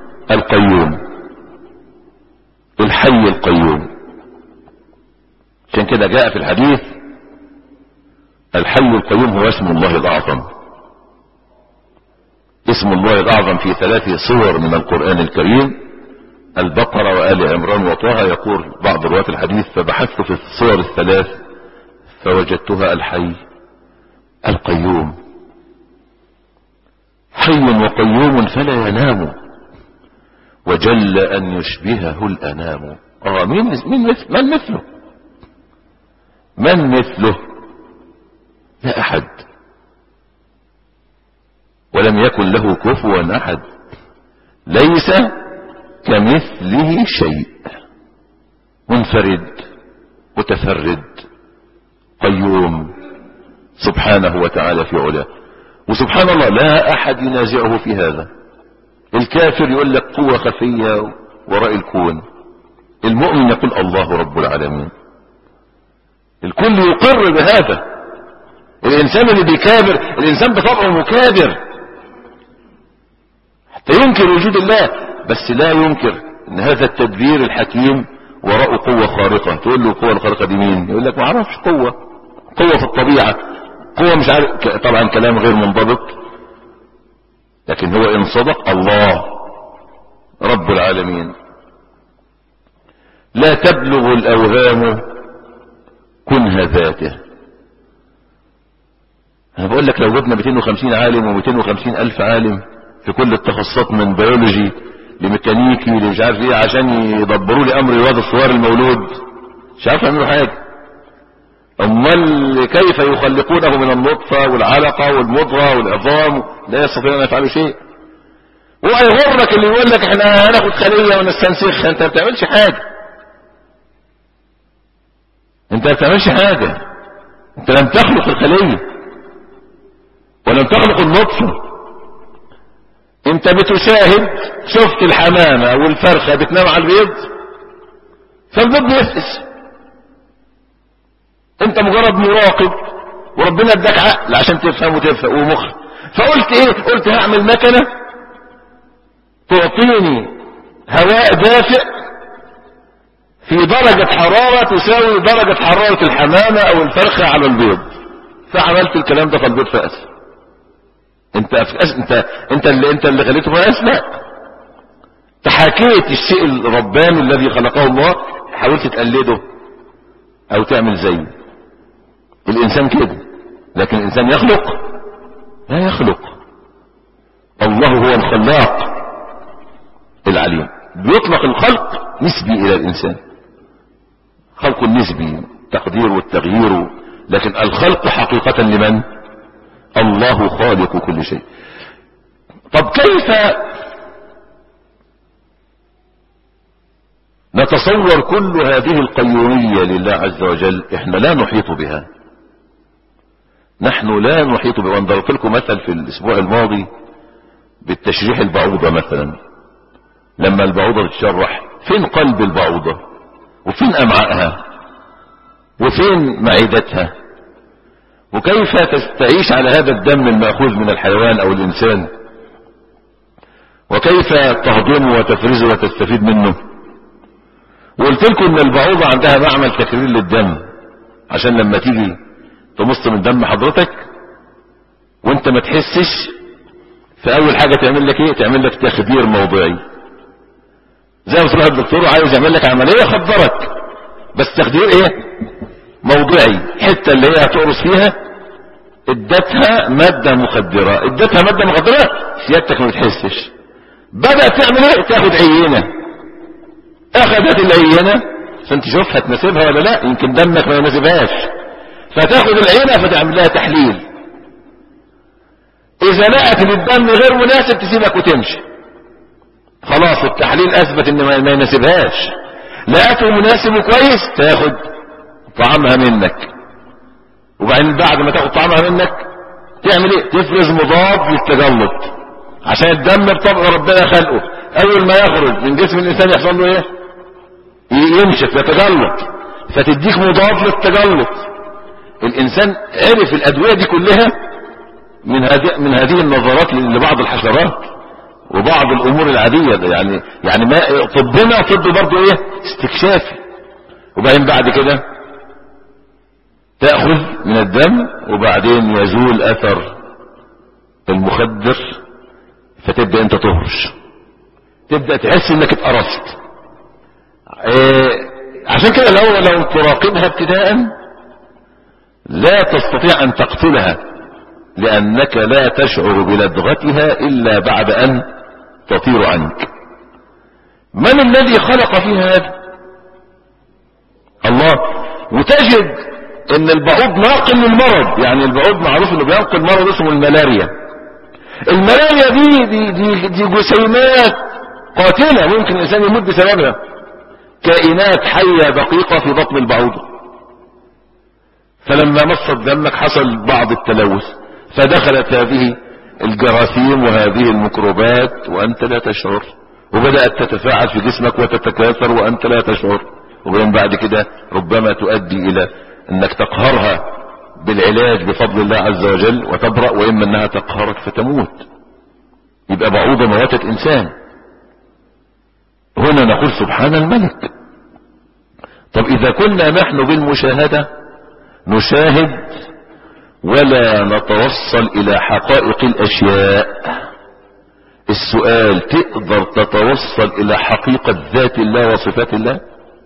القيوم، الحي القيوم. عشان كده جاء في الحديث الحي القيوم هو اسم الله الأعظم. اسم الله الأعظم في 3 صور من القرآن الكريم، البقرة وآل عمران وطه. يقول بعض رواة الحديث فبحثت في الصور ال3 فوجدتها الحي القيوم، حي وقيوم فلا ينام وجل أن يشبهه الأنام. من مثله؟ من مثله؟ لا أحد، ولم يكن له كفوا أحد، ليس كمثله شيء، منفرد متفرد قيوم سبحانه وتعالى في علاه. وسبحان الله لا أحد ينازعه في هذا. الكافر يقول لك قوة خفية وراء الكون، المؤمن يقول الله رب العالمين. الكل يقر بهذا. الإنسان اللي بيكابر، الإنسان بطبعه مكابر حتى ينكر وجود الله، بس لا ينكر ان هذا التدبير الحكيم وراءه قوة خارقة. تقول له القوة الخارقة دي مين؟ يقول لك ما اعرفش. قوة في الطبيعة، قوة مش عارف. طبعا كلام غير منضبط، لكن هو ان صدق الله رب العالمين. لا تبلغ الأوهام كنه ذاته. انا بقول لك لو جبنا 250 عالم و250 ألف عالم في كل التخصصات من بيولوجي لميكانيكي لمش عارف ايه عشان يدبروا لي امر الواد الصغير المولود، مش عارف يعملوا حاجه. امال كيف يخلقونه من النطفه والعلقه والمضغه والعظام؟ لا يستطيعون ان يفعلوا شيء. ويغرك اللي يقول لك احنا هناخد خليه ونستنسخها. انت ما بتعملش حاجه، انت ما بتعملش حاجه. انت لم تخلق الخليه ولم تخلق النطفه. انت بتشاهد، شفت الحمامة والفرخة بتنام على البيض فالبيض بيفقس. انت مجرد مراقب، وربنا اداك عقل عشان تفهم وتفهم ومخ. فقلت ايه؟ قلت هعمل مكنة تعطيني هواء دافئ في درجة حرارة تساوي درجة حرارة الحمامة او الفرخة على البيض. فعملت الكلام ده فالبيض فقس. انت اللي خليته فقس؟ لا، تحاكيت الشيء الرباني الذي خلقه الله، حاولت تقلده او تعمل زيه. الانسان كده، لكن الانسان يخلق؟ لا يخلق. الله هو الخلاق العليم. بيطلق الخلق نسبي الى الانسان، خلق نسبي، تقدير والتغيير، لكن الخلق حقيقة لمن؟ الله خالق كل شيء. طب كيف نتصور كل هذه القيومية لله عز وجل؟ احنا لا نحيط بها، نحن لا نحيط بها. وانضربت لكم مثل في الاسبوع الماضي بالتشريح البعوضة مثلا. لما البعوضة تتشرح، فين قلب البعوضة؟ وفين امعائها؟ وفين معدتها؟ وكيف تعيش على هذا الدم المأخوذ من الحيوان او الانسان؟ وكيف تهضمه وتفرزه وتستفيد منه؟ وقلت لكم ان البعوضة عندها معمل تكرير للدم، عشان لما تيجي تمص من دم حضرتك وانت ما تحسش، فاول حاجة تعمل لك ايه؟ تعمل لك تخدير موضعي. زي ما تروح الدكتور عايز يعمل لك عملية خدرك، بس تخدير ايه؟ موضعي. حتة اللي هي هتقرص فيها ادتها مادة مخدرة، ادتها مادة مخدرة، سيادتك ما بتحسش. بدأت تعمل ايه؟ تاخد عينة. اخذت العينة عشان تشوف هتناسبها ولا لا، يمكن دمك ما يناسبهاش، فتاخد العينة فتعمل لها تحليل. اذا لقت ان الدم غير مناسب تسيبك وتمشي، خلاص التحليل اثبت ان ما يناسبهاش. لقته مناسب وكويس تاخد طعامها منك. وبعدين بعد ما تاخد طعامها منك تعمل ايه؟ تفرز مضاد للتجلط، عشان الدم بطبع ربنا خلقه اول ما يخرج من جسم الانسان يحصل له ايه؟ ينشف يتجلط، فتديك مضاد للتجلط. الانسان عرف الادوية دي كلها من هذه النظرات لبعض الحشرات وبعض الامور العادية. يعني ما طبنا طب برضه ايه؟ استكشافي. وبعدين بعد كده تأخذ من الدم وبعدين يزول اثر المخدر، فتبدأ انت تهرش، تبدأ تحس انك اتقرصت. عشان كده لو تراقبها ابتداء لا تستطيع ان تقتلها، لانك لا تشعر بلدغتها الا بعد ان تطير عنك. من الذي خلق فيها هذا؟ الله. وتجد ان البعوض ناقل للمرض، يعني البعوض معروف انه بينقل مرض اسمه الملاريا. الملاريا دي جسيمات قاتلة، ممكن الانسان يموت بسببها. كائنات حية دقيقة في بطن البعوضة، فلما مصت دمك حصل بعض التلوث، فدخلت هذه الجراثيم وهذه الميكروبات وانت لا تشعر، وبدأت تتفاعل في جسمك وتتكاثر وانت لا تشعر، وبعدين بعد كده ربما تؤدي الى انك تقهرها بالعلاج بفضل الله عز وجل وتبرأ، واما انها تقهرك فتموت. يبقى بعوضة موتت انسان. هنا نقول سبحان الملك. طب اذا كنا نحن بالمشاهدة نشاهد ولا نتوصل الى حقائق الاشياء، السؤال تقدر تتوصل الى حقيقة ذات الله وصفات الله؟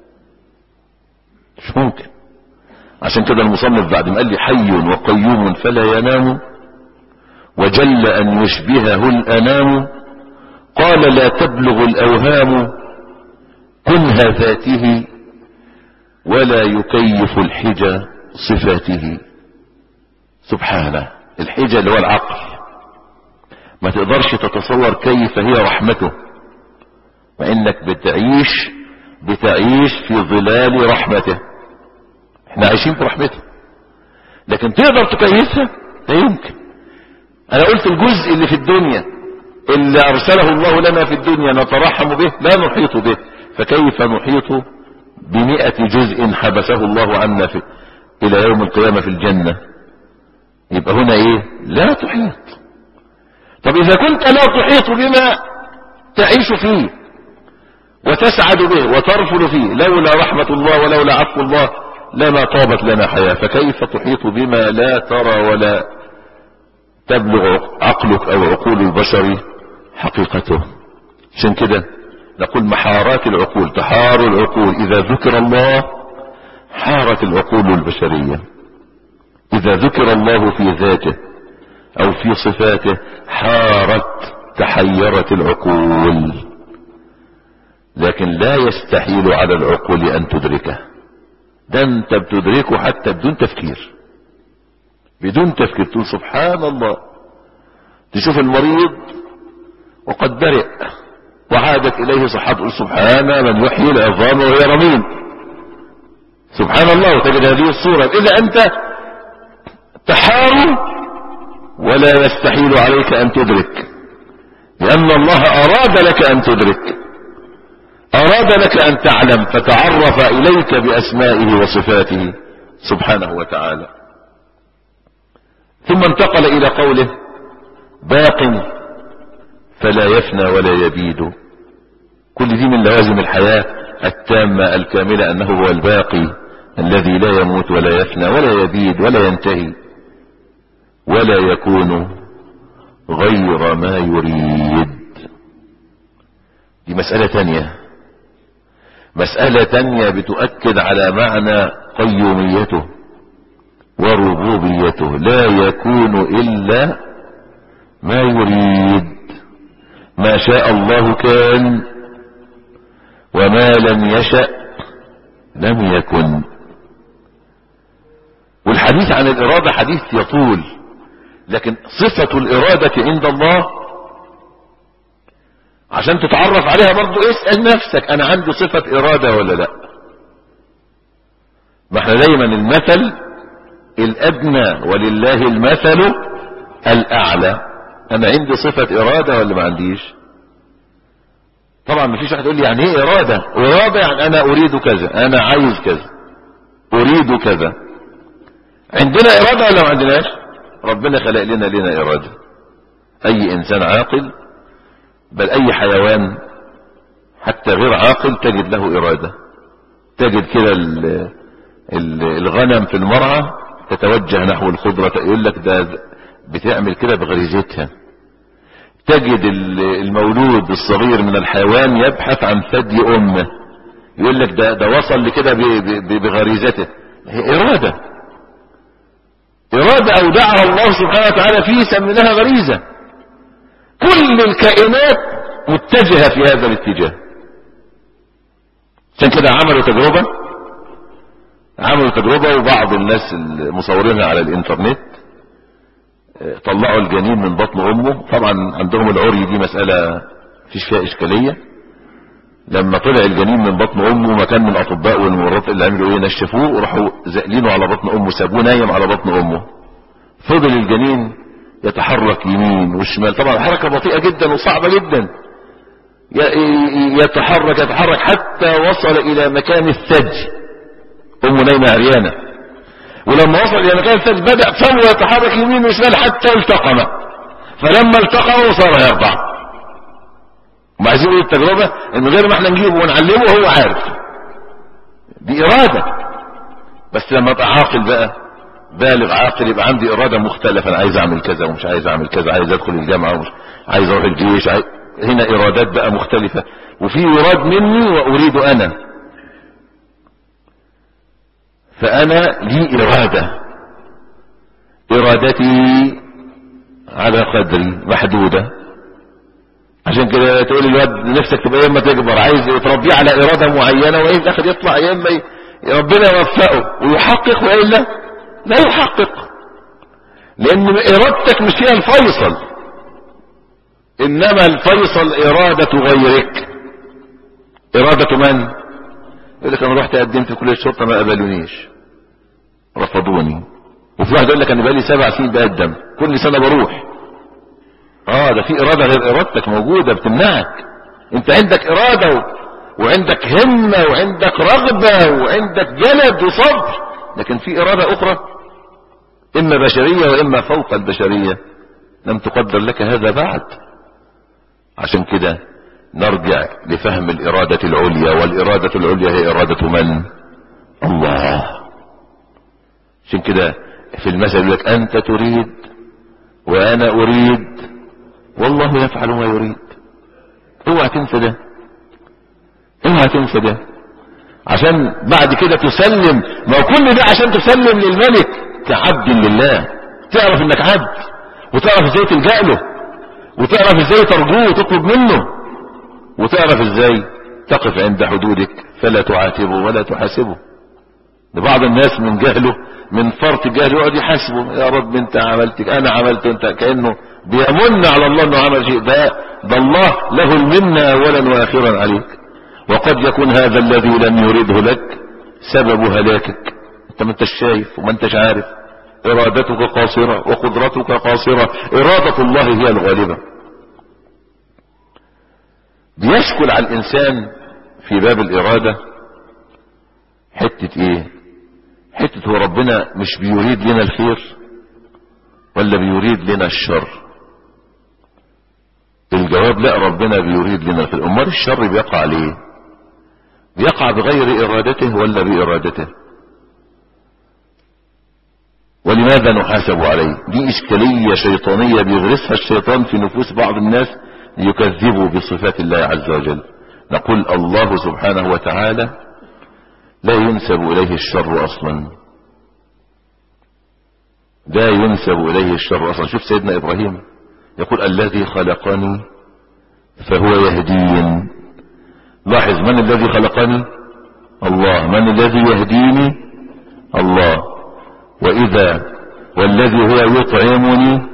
مش ممكن. عشان كده المصنف بعد ما قال لي حي وقيوم فلا ينام وجل ان يشبهه الانام، قال لا تبلغ الاوهام كنه ذاته ولا يكيف الحجى صفاته. سبحانه. الحجى اللي هو العقل، ما تقدرش تتصور كيف هي رحمته، وانك بتعيش في ظلال رحمته. احنا عايشين في رحمته، لكن تقدر تكيفها؟ لا يمكن. انا قلت الجزء اللي في الدنيا اللي ارسله الله لنا في الدنيا نترحم به لا نحيط به، فكيف نحيط ب100 جزء حبسه الله عنا الى يوم القيامة في الجنة؟ يبقى هنا ايه؟ لا تحيط. طب اذا كنت لا تحيط بما تعيش فيه وتسعد به وترفل فيه، لولا رحمة الله ولولا عفو الله لما طابت لنا حياة، فكيف تحيط بما لا ترى ولا تبلغ عقلك او عقول البشر حقيقته؟ عشان كده نقول محارات العقول، تحار العقول. اذا ذكر الله حارت العقول البشرية، اذا ذكر الله في ذاته او في صفاته حارت تحيرت العقول. لكن لا يستحيل على العقول ان تدركه، ده انت بتدركه حتى بدون تفكير. بدون تفكير تقول سبحان الله. تشوف المريض وقد برئ وعادت اليه صحته، تقول سبحان من يحيي العظام وهي رميم. سبحان الله. وتجد هذه الصورة. اذا انت تحار ولا يستحيل عليك ان تدرك، لان الله اراد لك ان تدرك، اراد لك ان تعلم، فتعرف اليك باسمائه وصفاته سبحانه وتعالى. ثم انتقل الى قوله باق فلا يفنى ولا يبيد. كل دي من لوازم الحياة التامة الكاملة، انه هو الباقي الذي لا يموت ولا يفنى ولا يبيد ولا ينتهي ولا يكون غير ما يريد. دي مسألة تانية، مسألة تانية بتؤكد على معنى قيوميته وربوبيته. لا يكون إلا ما يريد، ما شاء الله كان وما لم يشأ لم يكن. والحديث عن الإرادة حديث يطول، لكن صفة الإرادة عند الله عشان تتعرف عليها برضو اسأل نفسك، انا عندي صفة ارادة ولا لا؟ ما احنا دايما المثل الادنى ولله المثل الاعلى. انا عندي صفة ارادة ولا ما عنديش؟ طبعا ما فيش واحد يقول لي يعني ايه ارادة؟ ارادة يعني انا اريد كذا، انا عايز كذا، اريد كذا. عندنا ارادة ولا ما عندناش؟ ربنا خلق لنا ارادة. اي انسان عاقل بل اي حيوان حتى غير عاقل تجد له ارادة. تجد كده الغنم في المرعى تتوجه نحو الخضرة، يقول لك ده بتعمل كده بغريزتها. تجد المولود الصغير من الحيوان يبحث عن ثدي امه، يقول لك ده وصل لكده بغريزته. هي إرادة أودعها الله سبحانه وتعالى فيه، سميناها غريزة. كل الكائنات متجهة في هذا الاتجاه. عشان كده عملوا تجربة وبعض الناس المصورينها على الانترنت طلعوا الجنين من بطن امه. طبعا عندهم العري دي مسألة فيش فيها اشكالية. لما طلع الجنين من بطن امه، مكان من الاطباء والممرضات اللي عملوا ايه، نشفوه وراحوا زقلينه على بطن امه، سابوه نايم على بطن امه. فضل الجنين يتحرك يمين وشمال، طبعا حركة بطيئة جدا وصعبة جدا، يتحرك حتى وصل الى مكان الثدي. امه نايمة عريانة، ولما وصل الى مكان الثدي بدأ فمه يتحرك يمين وشمال حتى التقم. فلما التقموا صار يرضع. وما عايزين نقول التجربة ان غير ما احنا نجيبه ونعلمه هو عارف. دي ارادة. بس لما ابقى عاقل بقى، بالغ عاقل، يبقى عندي ارادة مختلفة. انا عايز اعمل كذا ومش عايز اعمل كذا، عايز ادخل الجامعة ومش عايز اروح الجيش، هنا ارادات بقى مختلفة. وفي يراد مني واريد انا. فانا لي ارادتي على قدري محدودة. عشان كده تقول الواد نفسك تبقى ايام ما تكبر، عايز تربيه على ارادة معينة، وايه في الاخر يطلع ايام ما ربنا يوفقه ويحقق، والا لا يحقق. لان ارادتك مش هي الفيصل، انما الفيصل ارادة غيرك. ارادة من؟ يقول لك انا رحت قدمت في كلية الشرطة ما قبلونيش، رفضوني. وفي واحد يقول لك انا بقالي 7 سنين بقدم، كل سنة بروح. ده في ارادة غير ارادتك موجودة بتمنعك. انت عندك ارادة وعندك همة وعندك رغبة وعندك جلد وصبر، لكن في ارادة اخرى اما بشرية واما فوق البشرية لم تقدر لك هذا بعد. عشان كده نرجع لفهم الارادة العليا، والارادة العليا هي ارادة من؟ الله. عشان كده في المثل يقول لك انت تريد وانا اريد والله يفعل ما يريد. اوعى تنسى ده، اوعى تنسى ده. عشان بعد كده تسلم، ما هو كل ده عشان تسلم للملك كعبد لله. تعرف انك عبد، وتعرف ازاي تلجأ له، وتعرف ازاي ترجوه وتطلب منه، وتعرف ازاي تقف عند حدودك فلا تعاتبه ولا تحاسبه. لبعض الناس من جهله، من فرط جهله، يقعد يحاسبه، يا رب انت عملت، انا عملت، انت كأنه بيمن على الله انه عمل شيء. ده الله له المنة اولا واخرا عليك. وقد يكون هذا الذي لم يرده لك سبب هلاكك. انت ما انتش شايف وما انتش عارف. ارادتك قاصرة وقدرتك قاصرة، ارادة الله هي الغالبة. بيشكل على الانسان في باب الارادة حتة ايه؟ حتة هو ربنا مش بيريد لنا الخير ولا بيريد لنا الشر؟ الجواب لا، ربنا بيريد لنا الخير. امال الشر بيقع عليه؟ بيقع بغير ارادته ولا بارادته؟ ولماذا نحاسب عليه؟ دي اشكالية شيطانية بيغرسها الشيطان في نفوس بعض الناس ليكذبوا بصفات الله عز وجل. نقول الله سبحانه وتعالى لا ينسب اليه الشر اصلا، لا ينسب اليه الشر اصلا. شوف سيدنا ابراهيم يقول الذي خلقني فهو يهدين. لاحظ، من الذي خلقني؟ الله. من الذي يهديني؟ الله. والذي هو يطعمني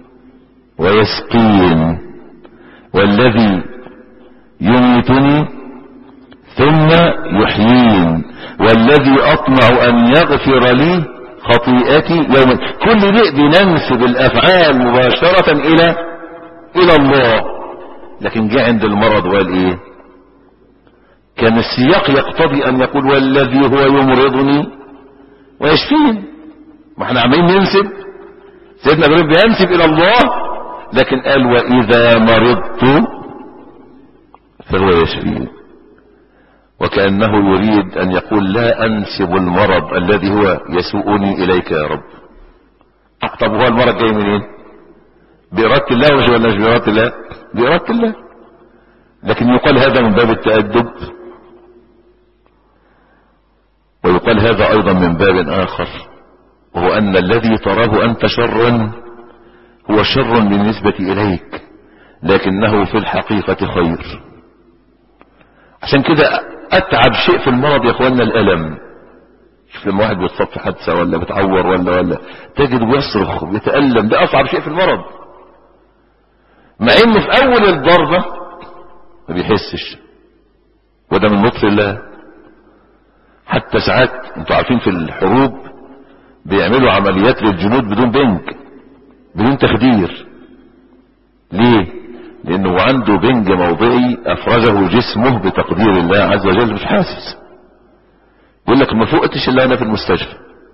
ويسقين، والذي يميتني ثم يحيين، والذي اطمع ان يغفر لي خطيئتي يوم. كل دي بننسب الافعال مباشرة الى الله. لكن جاء عند المرض وقال ايه؟ كان السياق يقتضي ان يقول والذي هو يمرضني ويشفين. ما احنا عمالين ننسب، سيدنا ابراهيم بينسب الى الله، لكن قال واذا مرضت فهو يشفين. وكأنه يريد ان يقول لا انسب المرض الذي هو يسوءني اليك يا رب. طب هو المرض جاي منين؟ بإرادة الله ولا مش بإرادة الله؟ بإرادة الله. لكن يقال هذا من باب التأدب، ويقال هذا ايضا من باب اخر، وهو ان الذي تراه انت شرا هو شر بالنسبة اليك، لكنه في الحقيقة خير. عشان كده اتعب شيء في المرض يا اخواننا الالم. شوف لما واحد بيتصاب في حادثة ولا بتعور ولا تجد بيصرخ ويتألم، ده اصعب شيء في المرض، مع انه في اول الضربة ما بيحسش، وده من لطف الله. حتى ساعات انتوا عارفين في الحروب بيعملوا عمليات للجنود بدون بنج، بدون تخدير. ليه؟ لانه عنده بنج موضعي افرزه جسمه بتقدير الله عز وجل، مش حاسس. يقول لك ما فوقتش الا انا في المستشفى.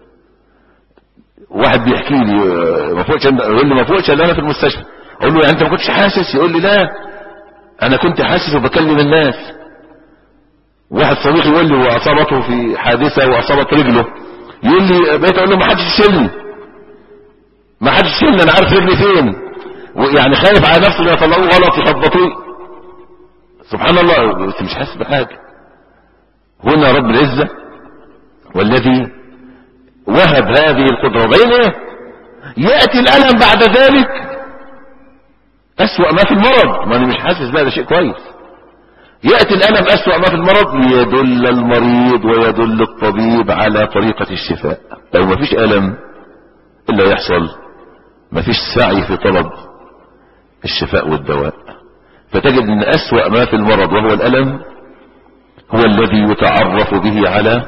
واحد بيحكي لي ما فوقتش، يقول لي ما فوقتش الا انا في المستشفى. اقول له يعني انت ما كنتش حاسس؟ يقول لي لا انا كنت حاسس وبكلم الناس. واحد صديقي يقول لي واصابته في حادثة واصابت رجله، يقول لي بقيت اقول له ما حدش يشيلني، ما حدش يشيلني، انا عارف رجلي فين، ويعني خايف على نفسه لا يطلعوه غلط يخبطوه. سبحان الله، بس مش حاسس بحاجة. هنا رب العزة والذي وهب هذه القدرة. بين ايه؟ يأتي الألم بعد ذلك أسوأ ما في المرض. ما انا مش حاسس بقى، ده شيء كويس. يأتي الألم أسوأ ما في المرض ليدل المريض ويدل الطبيب على طريقة الشفاء. لو ما فيش ألم إلا يحصل ما فيش سعي في طلب الشفاء والدواء. فتجد أن أسوأ ما في المرض وهو الألم هو الذي يتعرف به على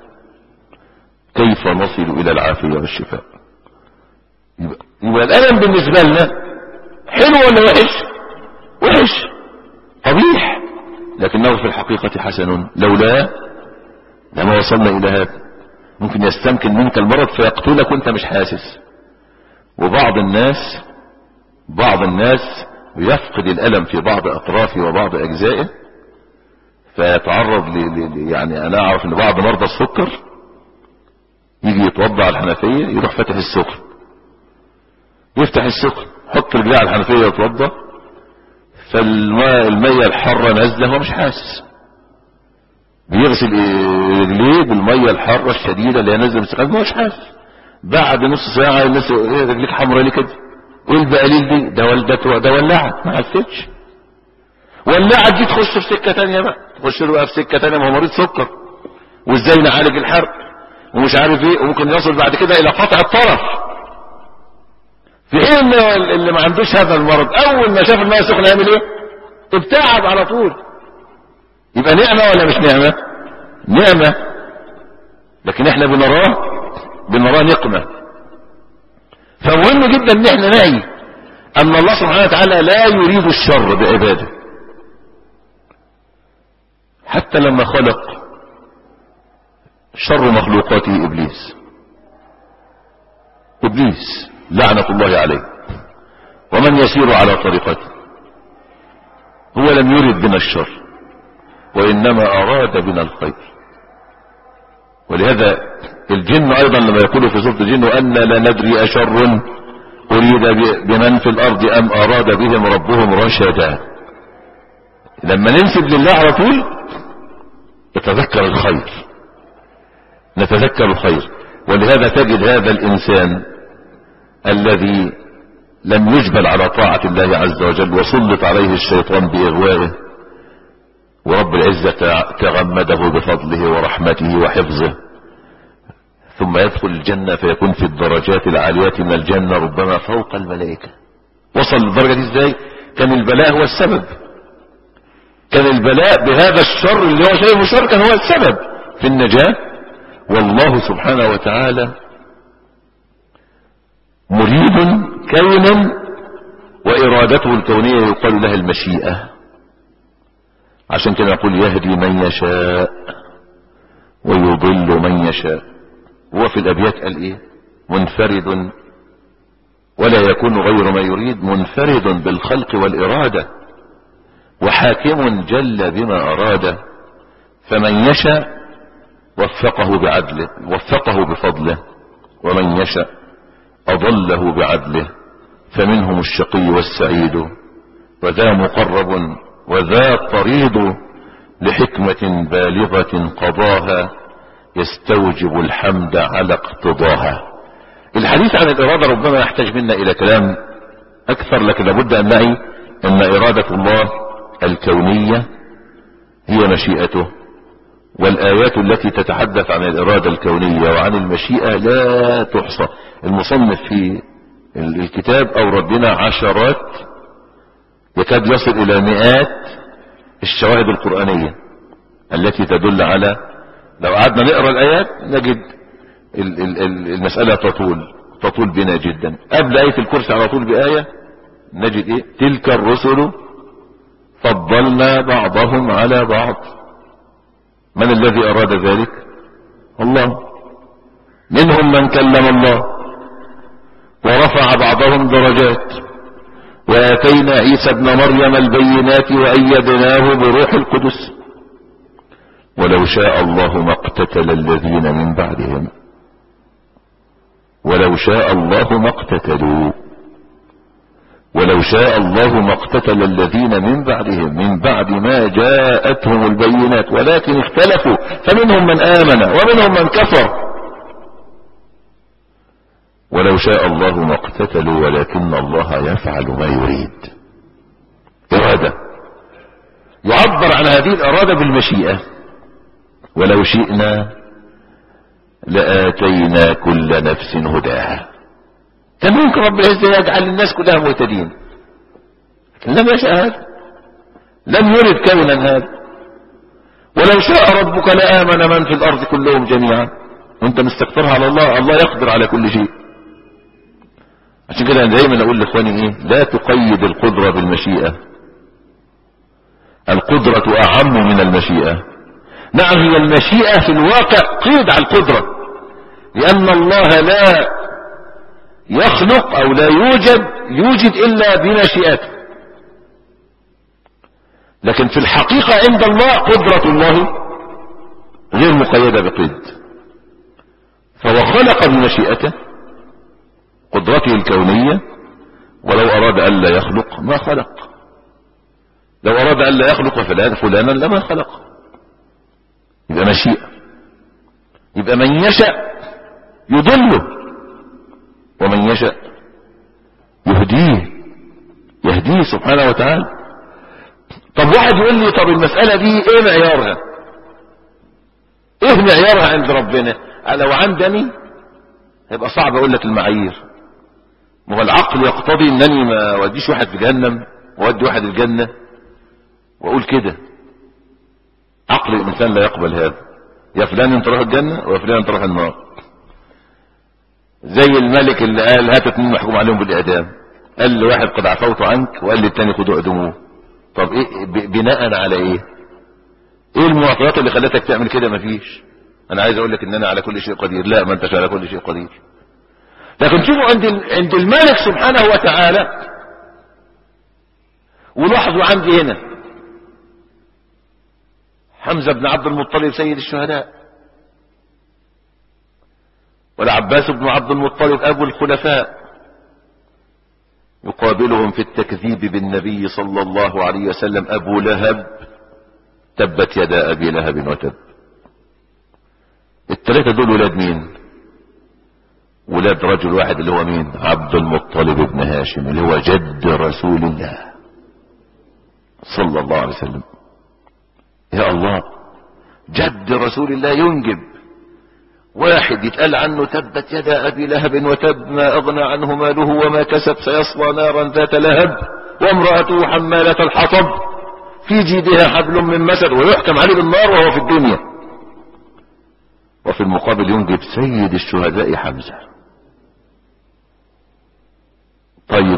كيف نصل إلى العافية والشفاء. يبقى الألم بالنسبة لنا حلو ولا وحش؟ وحش قبيح، لكنه في الحقيقة حسن. لولا لما وصلنا إلى هذا. ممكن يستمكن منك المرض فيقتلك وانت مش حاسس. وبعض الناس بيفقد الألم في بعض أطرافه وبعض أجزائه فيتعرض يعني أنا أعرف أن بعض مرضى السكر يجي يتوضع على الحنفية يروح فتح السكر، يفتح السكر حط رجليه على الحنفية يتوضع، فالمية الحارة نازلة هو مش حاسس، بيغسل رجليه بالمية الحارة الشديدة اللي هي نازلة بالسخان هو مش حاسس. بعد نص ساعة الناس رجليك حمرا ليه كده؟ ايه البقليل دي؟ ده ولعت، ما حسيتش. ولعت دي تخش في سكة تانية بقى، تخش له بقى في سكة تانية، ما هو مريض سكر وازاي نعالج الحرق ومش عارف ايه، وممكن يصل بعد كده الى قطع الطرف. في حين اللي ما عندوش هذا المرض اول ما شاف الماء سخنة يعمل ايه؟ ابتعد على طول. يبقى نعمة ولا مش نعمة؟ نعمة، لكن احنا بنراه نقمة. فمهم جدا ان احنا نعي ان الله سبحانه وتعالى لا يريد الشر بعباده. حتى لما خلق شر مخلوقاته ابليس لعنة الله عليه ومن يسير على طريقته، هو لم يرد بنا الشر وانما اراد بنا الخير. ولهذا الجن ايضا لما يقولوا في سورة الجن وأنا لا ندري اشر اريد بمن في الارض ام اراد بهم ربهم رشدا. لما ننسب لله على طول نتذكر الخير. ولهذا تجد هذا الانسان الذي لم يجبل على طاعة الله عز وجل وسلط عليه الشيطان بإغوائه، ورب العزة تغمده بفضله ورحمته وحفظه، ثم يدخل الجنة فيكون في الدرجات العالية من الجنة ربما فوق الملائكة. وصل للدرجة دي ازاي؟ كان البلاء هو السبب، كان البلاء بهذا الشر اللي هو شايفه شر كان هو السبب في النجاة. والله سبحانه وتعالى مريد كونا، وإرادته الكونية يقال لها المشيئة. عشان كده نقول يهدي من يشاء ويضل من يشاء. هو في الأبيات قال ايه؟ منفرد ولا يكون غير ما يريد، منفرد بالخلق والإرادة، وحاكم جل بما أراد، فمن يشاء وفقه بعدله وفقه بفضله، ومن يشاء أضله بعدله، فمنهم الشقي والسعيد، وذا مقرب وذا طريد، لحكمة بالغة قضاها، يستوجب الحمد على اقتضاها. الحديث عن الإرادة ربما يحتاج منا إلى كلام أكثر، لكن لابد أن نعي أن إرادة الله الكونية هي مشيئته، والآيات التي تتحدث عن الإرادة الكونية وعن المشيئة لا تحصى. المصنف في الكتاب أورد لنا عشرات، يكاد يصل إلى مئات الشواهد القرآنية التي تدل على، لو قعدنا نقرأ الآيات نجد المسألة تطول بنا جدا. قبل آية الكرسي على طول بآية نجد إيه؟ تلك الرسل فضلنا بعضهم على بعض. من الذي أراد ذلك؟ الله. منهم من كلم الله ورفع بعضهم درجات، وآتينا عيسى ابن مريم البينات وأيدناه بروح القدس، ولو شاء الله ما اقتتل الذين من بعدهم، ولو شاء الله ما اقتتلوا، ولو شاء الله ما اقتتل الذين من بعدهم من بعد ما جاءتهم البينات ولكن اختلفوا فمنهم من آمن ومنهم من كفر، ولو شاء الله ما اقتتلوا ولكن الله يفعل ما يريد. إرادة يعبر عن هذه الإرادة بالمشيئة. ولو شئنا لآتينا كل نفس هداها. كان ممكن رب العزة يجعل الناس كلها مهتدين، لكن لم يشاء هذا، لم يرد كونا هذا. ولو شاء ربك لآمن من في الأرض كلهم جميعا، وانت مستكثرها على الله. الله يقدر على كل شيء. عشان كده انا دايما اقول لاخواني ايه، لا تقيد القدرة بالمشيئة، القدرة اعم من المشيئة. نعم هي المشيئة في الواقع قيد على القدرة، لان الله لا يخلق او لا يوجد الا بمشيئته، لكن في الحقيقة عند الله قدرة الله غير مقيدة بقيد، فهو خلق بمشيئته قدرته الكونية، ولو أراد أن لا يخلق ما خلق. لو أراد أن لا يخلق فلانا لما خلق. يبقى مشيئة. يبقى من يشاء يضله ومن يشاء يهديه سبحانه وتعالى. طب واحد يقول لي طب المسألة دي ايه معيارها؟ ايه معيارها عند ربنا؟ لو عندني هيبقى صعب اقول لك المعايير. ما هو العقل يقتضي انني ما اوديش واحد في جهنم واودي واحد الجنة واقول كده. عقل الانسان لا يقبل هذا، يا فلان انت تروح الجنة ويا فلان انت تروح النار. زي الملك اللي قال هات اتنين محكوم عليهم بالاعدام، قال لواحد قد عفوت عنك وقال للتاني خدوا اعدموه. طب ايه بناء على ايه؟ ايه المعطيات اللي خلتك تعمل كده؟ مفيش. انا عايز اقول لك ان انا على كل شيء قدير. لا، ما انتش على كل شيء قدير. لكن شوفوا عند الملك سبحانه وتعالى، ولاحظوا عندي هنا حمزة بن عبد المطلب سيد الشهداء، والعباس بن عبد المطلب ابو الخلفاء، يقابلهم في التكذيب بالنبي صلى الله عليه وسلم ابو لهب، تبت يدا ابي لهب وتب. الثلاثة دول ولاد مين؟ ولاد رجل واحد اللي هو مين؟ عبد المطلب بن هاشم، اللي هو جد رسول الله صلى الله عليه وسلم. يا الله، جد رسول الله ينجب واحد يتقال عنه تبت يدا ابي لهب وتب، ما اغنى عنه ماله وما كسب، سيصلى نارا ذات لهب وامرأته حمالة الحطب في جيدها حبل من مسد، ويحكم عليه بالنار وهو في الدنيا. وفي المقابل ينجب سيد الشهداء حمزة. طيب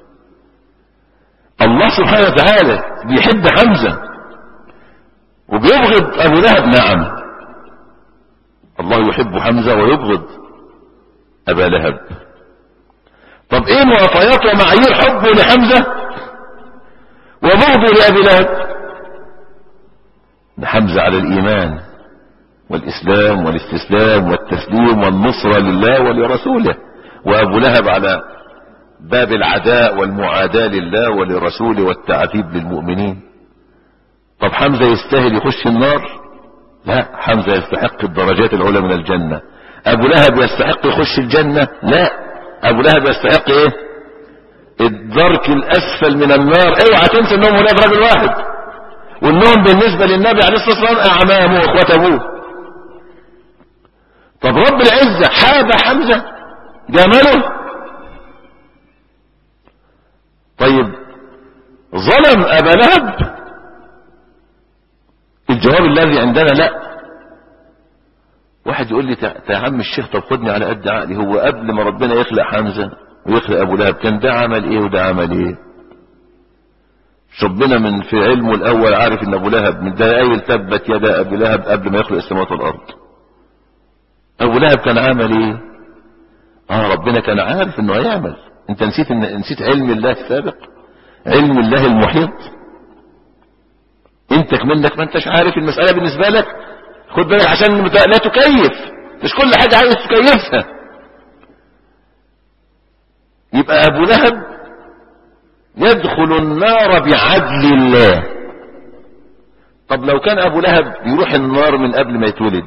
الله سبحانه وتعالى بيحب حمزة وبيبغض ابو لهب؟ نعم، الله يحب حمزة ويبغض ابا لهب. طب ايه معطيات ومعايير حبه لحمزة وبغضه لابي لهب؟ حمزة على الإيمان والإسلام والاستسلام والتسليم والنصرة لله ولرسوله، وأبو لهب على باب العداء والمعاداة لله ولرسوله والتعذيب للمؤمنين. طب حمزة يستاهل يخش النار؟ لا، حمزة يستحق الدرجات العلى من الجنة. أبو لهب يستحق يخش الجنة؟ لا، أبو لهب يستحق ايه؟ الدرك الأسفل من النار. اوعى تنسى انهم ولاد رجل واحد، وانهم بالنسبة للنبي عليه الصلاة والسلام اعمامه واخوات ابوه. طب رب العزة حاب حمزة جمله؟ طيب ظلم ابا لهب؟ الجواب الذي عندنا لا. واحد يقول لي يا عم الشيخ طب خدني على قد عقلي، هو قبل ما ربنا يخلق حمزة ويخلق ابو لهب كان ده عمل ايه وده عمل ايه؟ ربنا من في علمه الاول عارف ان ابو لهب من ده قايل تبت يدا ابي لهب قبل ما يخلق السماوات والارض. ابو لهب كان عمل ايه؟ ربنا كان عارف انه هيعمل. انت نسيت علم الله السابق، علم الله المحيط. انت منك ما انتش عارف المسألة بالنسبة لك. خد بالك عشان لا تكيف، مش كل حاجة عايز تكيفها. يبقى ابو لهب يدخل النار بعدل الله. طب لو كان ابو لهب يروح النار من قبل ما يتولد،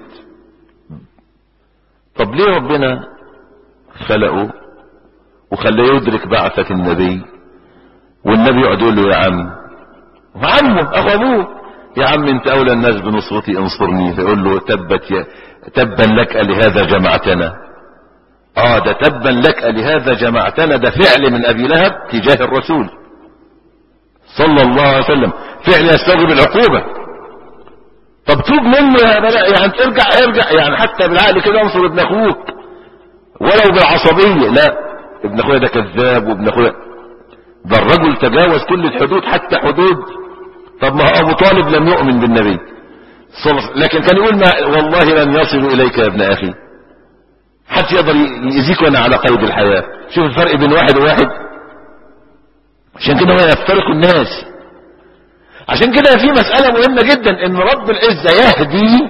طب ليه ربنا خلقه وخلاه يدرك بعثة النبي، والنبي يقعد يقول له يا عم، وعمه اخو ابوه، يا عم انت اولى الناس بنصرتي انصرني، فيقول له تبا لك لهذا جمعتنا. ده تبا لك لهذا جمعتنا، ده فعل من ابي لهب تجاه الرسول صلى الله عليه وسلم، فعل يستوجب العقوبة. طب توب منه يا بلاء، يعني ارجع يعني حتى بالعقل كده انصر ابن اخوك ولو بالعصبية. لا، ابن اخويا ده كذاب، وابن اخويا ده الرجل تجاوز كل الحدود حتى حدود. طب ما ابو طالب لم يؤمن بالنبي صلى الله عليه وسلم، لكن كان يقول والله لن يصلوا اليك يا ابن اخي، حد يقدر يأذيك وانا على قيد الحياة. شوف الفرق بين واحد وواحد. عشان كده هو يفترق الناس. عشان كده في مسألة مهمة جدا، ان رب العزة يهدي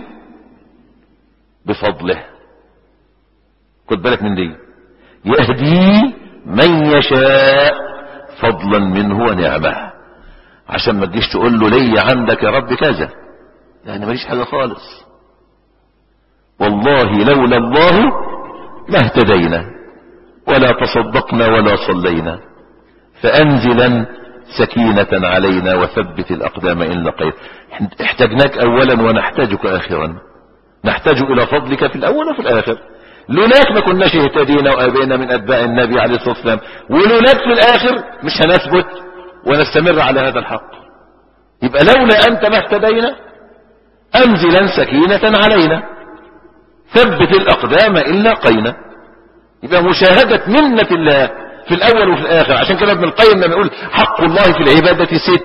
بفضله. خد بالك من دي، يهدي من يشاء فضلا منه ونعمه. عشان ما تجيش تقول له لي عندك يا رب كذا، يعني ماليش حاجة خالص. والله لولا الله ما اهتدينا ولا تصدقنا ولا صلينا، فأنزلا سكينة علينا وثبت الأقدام إن لقيت. احتاجناك أولا ونحتاجك آخرا، نحتاج إلى فضلك في الأول وفي الآخر. لولاك ما كناش اهتدينا وأبينا من أتباع النبي عليه الصلاة والسلام، ولولاك في الآخر مش هنثبت ونستمر على هذا الحق. يبقى لولا أنت ما اهتدينا، أنزلا سكينة علينا، ثبت الأقدام إن لقينا. يبقى مشاهدة منة الله في الأول وفي الآخر. عشان كده ابن القيم لما يقول حق الله في العبادة 6،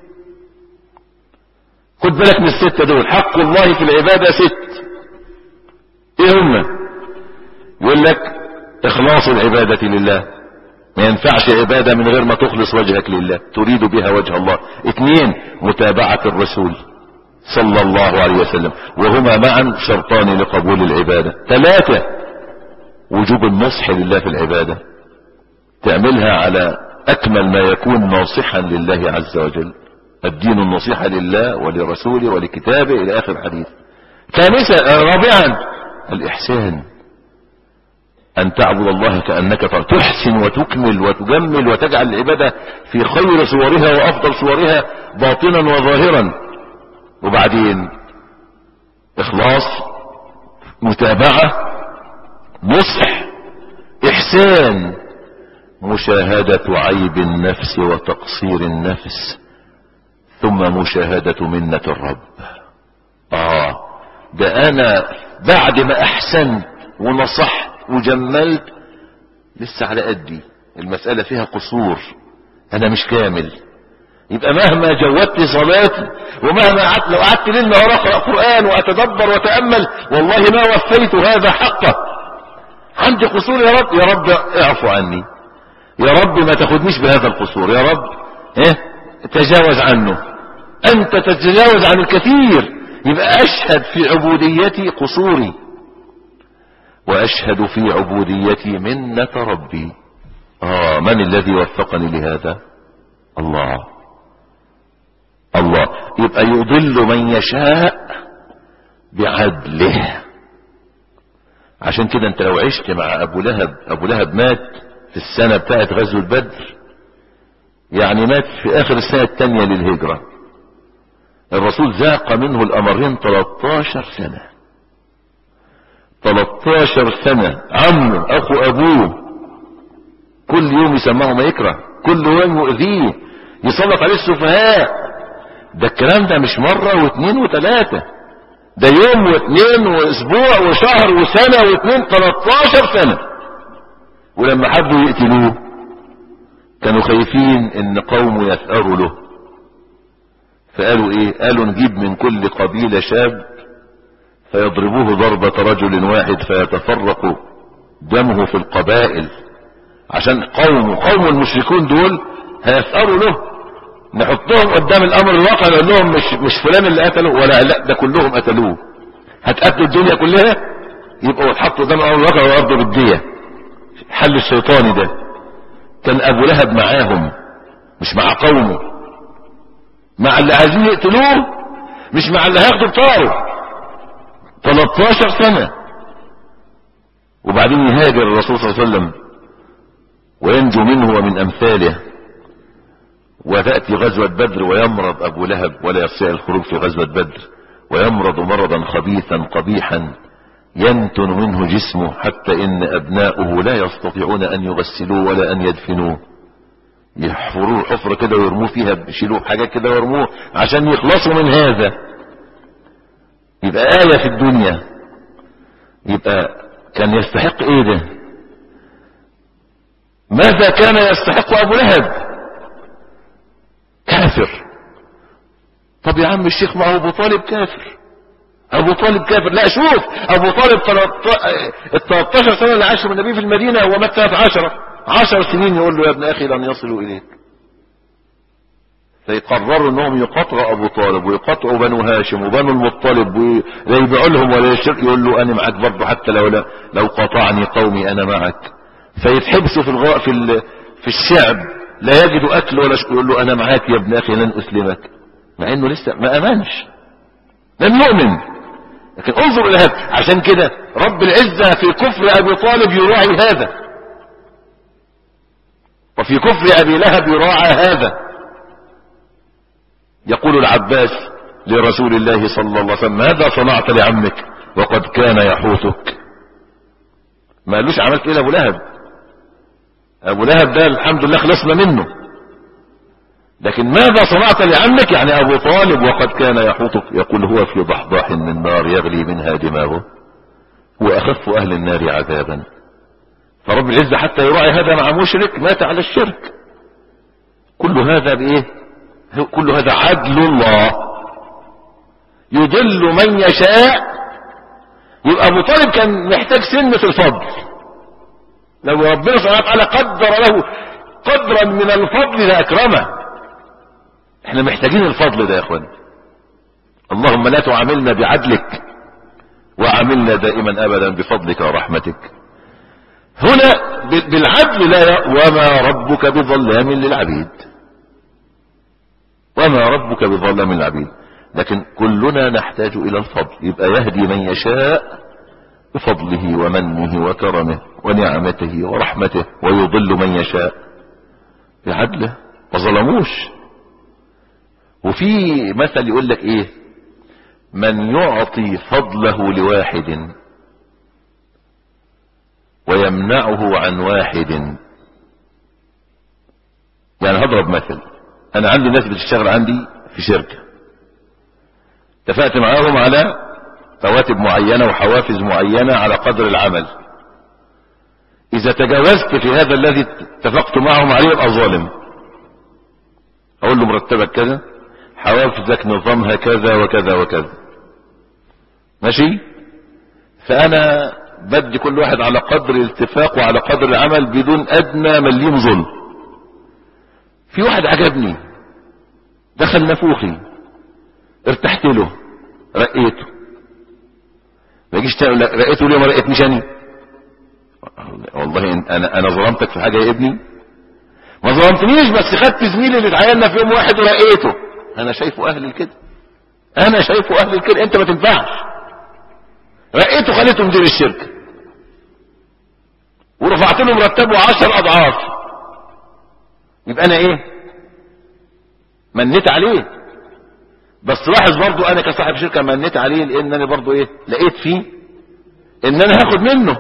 خد بالك من ال6 دول. حق الله في العبادة 6، ايه هم؟ يقول لك إخلاص العبادة لله، ما ينفعش عبادة من غير ما تخلص وجهك لله تريد بها وجه الله. 2 متابعة الرسول صلى الله عليه وسلم، وهما معا شرطان لقبول العبادة. 3 وجوب النصح لله في العبادة، تعملها على أكمل ما يكون ناصحا لله عز وجل. الدين النصيحة لله ولرسوله ولكتابه إلى آخر الحديث. 4 الإحسان، أن تعبد الله كأنك تحسن وتكمل وتجمل وتجعل العبادة في خير صورها وأفضل صورها باطنا وظاهرا. وبعدين إخلاص، متابعة، نصح، إحسان، مشاهدة عيب النفس وتقصير النفس، ثم مشاهدة منة الرب. ده أنا بعد ما أحسنت ونصحت وجملت لسه على قدي، المسألة فيها قصور، أنا مش كامل. يبقى مهما جودت صلاتي ومهما لو قعدت ليل نهار اقرا قران واتدبر واتامل، والله ما وفيت هذا حقه. عندي قصور يا رب، يا رب اعفو عني، يا رب ما تاخدنيش بهذا القصور، يا رب تجاوز عنه. انت تتجاوز عن الكثير يبقى اشهد في عبوديتي قصوري، واشهد في عبوديتي منة ربي. من الذي وفقني لهذا؟ الله. يبقى يضل من يشاء بعدله. عشان كده انت لو عشت مع ابو لهب مات في السنة بتاعت غزوة بدر، يعني مات في اخر السنة الثانية للهجرة. الرسول ذاق منه الامرين 13 سنة. 13 سنة عمه اخو ابوه كل يوم يسمعه ما يكره، كل يوم يؤذيه، يسلط عليه السفهاء. ده الكلام ده مش مرة واثنين وثلاثة، ده يوم واثنين واسبوع وشهر وسنة واثنين، 13 سنة. ولما حبوا يقتلوه كانوا خايفين ان قومه يثأروا له، فقالوا ايه؟ قالوا نجيب من كل قبيلة شاب فيضربوه ضربة رجل واحد فيتفرق دمه في القبائل، عشان قوم المشركون دول هيثأروا له. نحطهم قدام الامر الواقع نقول لهم مش فلان اللي قتله، ولا لا ده كلهم قتلوه، هتقتلوا الدنيا كلها، يبقوا اتحطوا قدام الامر الواقع ويرضوا بالدية. حل الشيطاني ده. كان ابو لهب معاهم، مش مع قومه، مع اللي عايزين يقتلوه، مش مع اللي هياخدوا بطاره. 13 سنة. وبعدين يهاجر الرسول صلى الله عليه وسلم وينجو منه ومن امثاله، وتأتي غزوة بدر ويمرض ابو لهب ولا يستطيع الخروج في غزوة بدر، ويمرض مرضا خبيثا قبيحا ينتن منه جسمه، حتى ان ابناؤه لا يستطيعون ان يغسلوه ولا ان يدفنوه، يحفروه حفرة كده ويرموه فيها، يشيلوه حاجات كده ويرموه عشان يخلصوا من هذا. يبقى آية في الدنيا. يبقى كان يستحق ايه ده؟ ماذا كان يستحق ابو لهب؟ كافر. طب يا عم الشيخ، ما هو ابو طالب كافر. ابو طالب كافر؟ لا، شوف ابو طالب 13 سنة اللي عاش من النبي في المدينة، هو مات 10 سنين يقول له يا ابن اخي لن يصلوا اليك. فيقرروا انهم يقطعوا ابو طالب ويقطعوا بنو هاشم وبنو المطلب ولا يبيعوا لهم ولا يشرك. يقول له انا معك برضه، حتى لو قاطعني قومي انا معك. فيتحبسوا في الشعب لا يجدوا اكل ولا شيء، يقول له انا معاك يا ابن اخي لن اسلمك، مع انه لسه ما امنش، لم يؤمن. لكن انظر الى هذا. عشان كده رب العزة في كفر ابي طالب يراعي هذا، وفي كفر ابي لهب يراعى هذا. يقول العباس لرسول الله صلى الله عليه وسلم: ماذا صنعت لعمك وقد كان يحوثك؟ ما قالوش عملت ايه لابو لهب. ابو لهب ده الحمد لله خلصنا منه، لكن ماذا صنعت لعمك يعني ابو طالب وقد كان يحوطك. يقول: هو في ضحضاح من نار يغلي منها دماغه، هو اخف اهل النار عذابا. فرب العزة حتى يراعي هذا مع مشرك مات على الشرك. كل هذا بايه؟ كل هذا عدل الله، يضل من يشاء. يبقى ابو طالب كان محتاج سنة الفضل، لو ربنا سبحانه وتعالى قدر له قدرا من الفضل لاكرمه. احنا محتاجين الفضل ده يا اخوان. اللهم لا تعاملنا بعدلك، وعاملنا دائما ابدا بفضلك ورحمتك. هنا بالعدل لا وما ربك بظلام للعبيد، وما ربك بظلام للعبيد. لكن كلنا نحتاج الى الفضل. يبقى يهدي من يشاء بفضله ومنه وكرمه ونعمته ورحمته، ويضل من يشاء بعدله. ما ظلموش. وفي مثل يقول لك ايه: من يعطي فضله لواحد ويمنعه عن واحد. يعني هضرب مثل، انا عندي ناس بتشتغل عندي في شركة، اتفقت معاهم على رواتب معينة وحوافز معينة على قدر العمل. اذا تجاوزت في هذا الذي اتفقت معهم عليه يبقى ظالم. اقول له مرتبك كذا، حوافزك نظامها كذا وكذا وكذا، ماشي؟ فانا بدي كل واحد على قدر الاتفاق وعلى قدر العمل بدون ادنى مليم ظلم. في واحد عجبني، دخل نفوخي، ارتحت له، رقيته. ما يجيش تاني رقيته ليه ما رقيتنيش انا؟ والله انا ظلمتك في حاجه يا ابني؟ ما ظلمتنيش، بس خدت زميلي اللي اتعيننا في يوم واحد ورقيته. انا شايفه اهل الكده، انا شايفه اهل الكده، انت ما تنفعش. رقيته خليته مدير الشركه ورفعت له مرتبه 10 اضعاف، يبقى انا ايه؟ منيت عليه. بس لاحظ برضو انا كصاحب شركه منيت عليه، لان انا برضو ايه؟ لقيت فيه ان انا هاخد منه.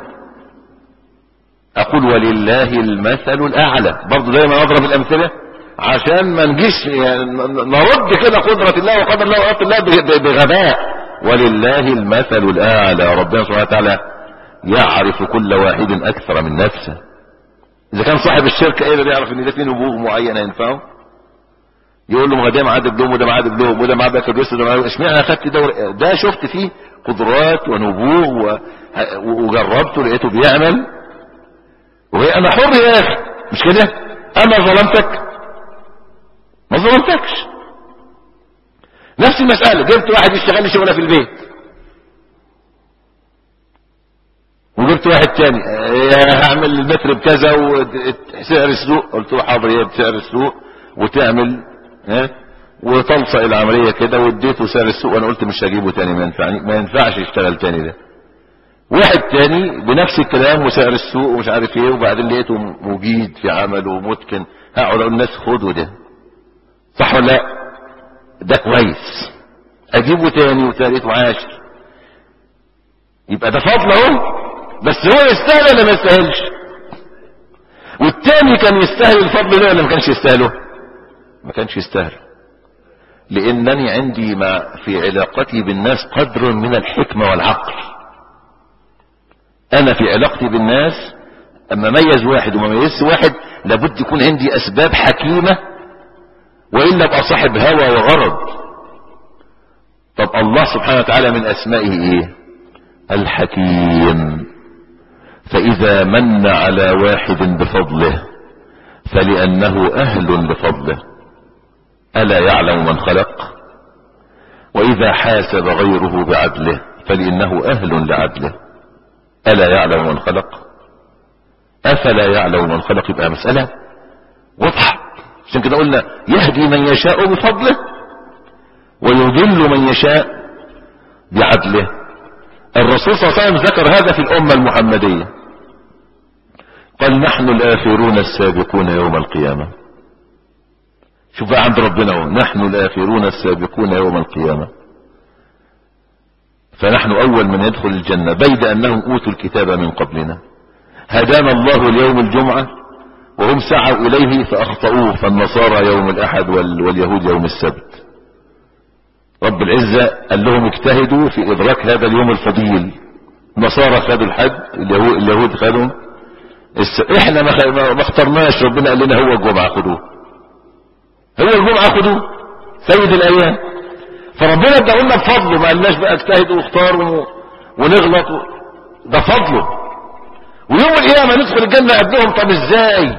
اقول ولله المثل الاعلى، برضو دايما اضرب الامثله عشان ما نجيش يعني نرد كده قدره الله وقدر الله وقدر الله بغباء. ولله المثل الاعلى، ربنا سبحانه وتعالى يعرف كل واحد اكثر من نفسه. اذا كان صاحب الشركه ايه اللي يعرف ان ده فيه نبوغ معين ينفعه، يقول له ما ده معاه دبلوم وده معاه دبلوم وده معاه بكالوريوس وده معاه، اشمعنى اخدت ده شفت فيه قدرات ونبوغ وجربته لقيته بيعمل، وهي انا حر يا اخي، مش كده؟ انا ظلمتك؟ ما ظلمتكش. نفس المسألة، جبت واحد يشتغل لي شغله في البيت وجبت واحد تاني هعمل المتر بكذا وسعر السوق، قلت له حاضر يا بسعر السوق وتعمل وتلصق العملية كده، واديته سعر السوق وانا قلت مش هجيبه تاني، ما ينفعش يشتغل تاني ده. واحد تاني بنفس الكلام وسعر السوق ومش عارف ايه، وبعدين لقيته مجيد في عمله ومتقن، هقعد اقول الناس خدوا ده، صح ولا لا؟ ده كويس، اجيبه تاني وثالث وعاشر، يبقى ده فضل اهو. بس هو يستاهل ولا ما يستاهلش؟ والتاني كان يستاهل الفضل ده ولا ما كانش يستاهله؟ ما كانش يستاهل، لانني عندي في علاقتي بالناس قدر من الحكمة والعقل. انا في علاقتي بالناس اما ميز واحد وما ميزش واحد لابد يكون عندي اسباب حكيمة، وإلا ابقى صاحب هوى وغرض. طب الله سبحانه وتعالى من اسمائه ايه؟ الحكيم. فاذا من على واحد بفضله فلانه اهل لفضله، الا يعلم من خلق؟ واذا حاسب غيره بعدله فلانه اهل لعدله، الا يعلم من خلق؟ افلا يعلم من خلق. يبقى مسألة واضحة. عشان كده قلنا يهدي من يشاء بفضله ويضل من يشاء بعدله. الرسول صلى الله عليه وسلم ذكر هذا في الأمة المحمدية، قال نحن الآخرون السابقون يوم القيامة. شوف بقى عند ربنا، نحن الآخرون السابقون يوم القيامة، فنحن أول من يدخل الجنة بيد أنهم أوتوا الكتاب من قبلنا. هدانا الله اليوم الجمعة وهم سعوا إليه فأخطأوه، فالنصارى يوم الأحد واليهود يوم السبت. رب العزة قال لهم اجتهدوا في إدراك هذا اليوم الفضيل. النصارى خدوا الحد، اليهود خدوا احنا ما اخترناش، ربنا قال لنا هو الجمعة خدوه، هو الجمعة خدوه سيد الأيام. فربنا اداهولنا بفضله، ما قالناش بقى اجتهدوا واختاروا ونغلط، ده فضله. ويوم القيامة ندخل الجنة قبلهم. طب ازاي؟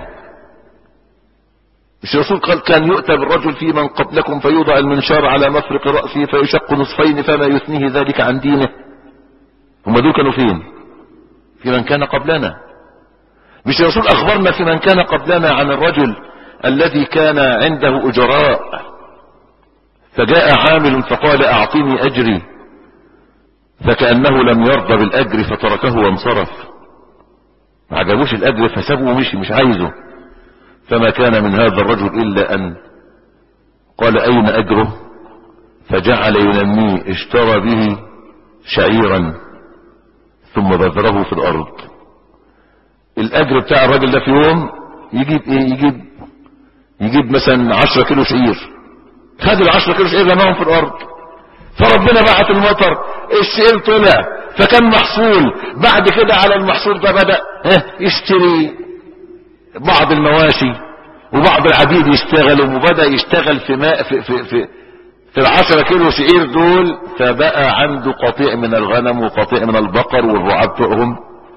مش الرسول قال كان يؤتى بالرجل في من قبلكم فيوضع المنشار على مفرق رأسه فيشق نصفين فما يثنيه ذلك عن دينه. هم دول كانوا فين؟ في من كان قبلنا. مش الرسول اخبرنا في من كان قبلنا عن الرجل الذي كان عنده اجراء فجاء عامل فقال اعطيني اجري، فكأنه لم يرضى بالاجر فتركه وانصرف، ما عجبوش الاجر فسابه ومشي مش عايزه. فما كان من هذا الرجل الا ان قال اين اجره، فجعل ينميه، اشترى به شعيرا ثم بذره في الارض. الاجر بتاع الراجل ده في يوم يجيب ايه؟ يجيب مثلا 10 كيلو شعير، خد ال10 كيلو شعير رماهم في الارض، فربنا بعت المطر، الشعير طلع فكان محصول. بعد كده على المحصول ده بدأ يشتري بعض المواشي وبعض العبيد يشتغلوا، وبدأ يشتغل في ماء في 10 كيلو شعير دول، فبقى عنده قطيع من الغنم وقطيع من البقر والرعاة بتوعهم.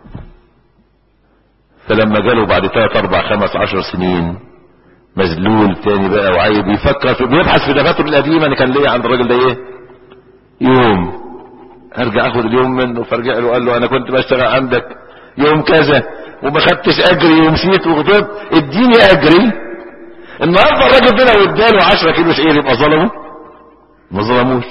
فلما جاله بعد 3 4 5 10 سنين مذلول تاني بقى، وعايز بيفكر بيبحث في دفاتره القديمه ان كان ليه عند الراجل ده ايه، يوم هرجع اخد اليوم منه، فرجع له قال له انا كنت بشتغل عندك يوم كذا وما خدتش اجري ومشيت وغضبت، اديني اجري. النهارده الراجل ده لو اداله 10 كيلو شعير يبقى ظلمه؟ ما ظلموش.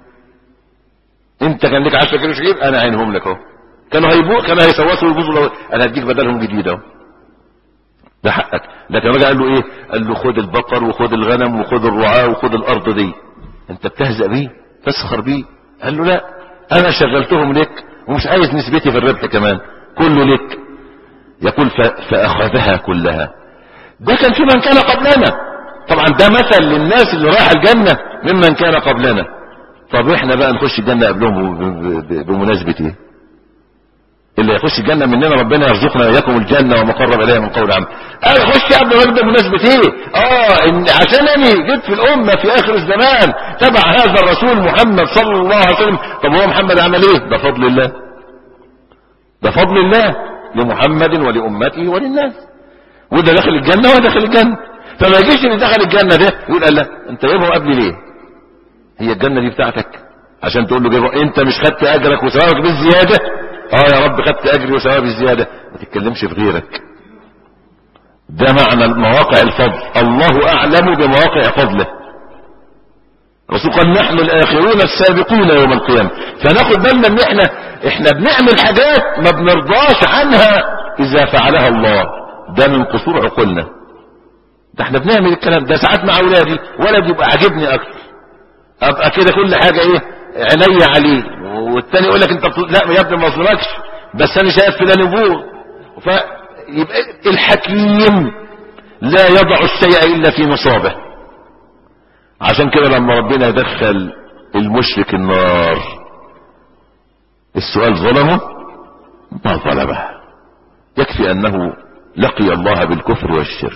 انت كان لك 10 كيلو شعير، انا عينهم لك اهو. كانوا هيسوسوا ويبوظوا لو انا هديك بدلهم جديد اهو، ده حقك. لكن الراجل قال له ايه؟ قال له خد البقر وخد الغنم وخد الرعاة وخد الارض دي. انت بتهزأ بيه؟ تسخر بيه؟ قال له لا، انا شغلتهم لك ومش عايز نسبتي في الربح كمان، كله لك. يقول فاخذها كلها. ده كان في من كان قبلنا، طبعا ده مثل للناس اللي راح الجنة ممن كان قبلنا. طب احنا بقى نخش الجنة قبلهم بمناسبة ايه؟ اللي يخش الجنة مننا ربنا يرزقنا وياكم الجنة وما قرب اليها من قول عمل. انا اخش قبل الراجل ده بمناسبة ايه؟ عشان اني جيت في الامة في اخر الزمان تبع هذا الرسول محمد صلى الله عليه وسلم. طب هو محمد عمل ايه؟ ده فضل الله، ده فضل الله لمحمد ولأمته وللناس. وده دخل الجنة وده دخل الجنة. فما يجيش اللي دخل الجنة ده يقول لا انت جايبهم قبلي ليه؟ هي الجنة دي بتاعتك عشان تقول له جايبهم انت مش خدت اجرك وثوابك بالزيادة؟ يا رب خدت اجري وثوابي الزيادة. ما تتكلمش في غيرك. ده معنى مواقع الفضل. الله اعلم بمواقع فضله. الرسول قال نحن الاخرون السابقون يوم القيامة. فناخد بالنا ان احنا بنعمل حاجات ما بنرضاش عنها اذا فعلها الله. ده من قصور عقولنا. ده احنا بنعمل الكلام ده ساعات مع اولادي، ولد يبقى عاجبني اكتر ابقى كده كل حاجة عيني عليه، والتاني يقول لك انت لا يا ابني ما اظلمكش بس انا شايف فلان ابوه. فيبقى الحكيم لا يضع الشيء الا في نصابه. عشان كده لما ربنا يدخل المشرك النار السؤال ظلمه؟ ما ظلمه، يكفي انه لقي الله بالكفر والشرك.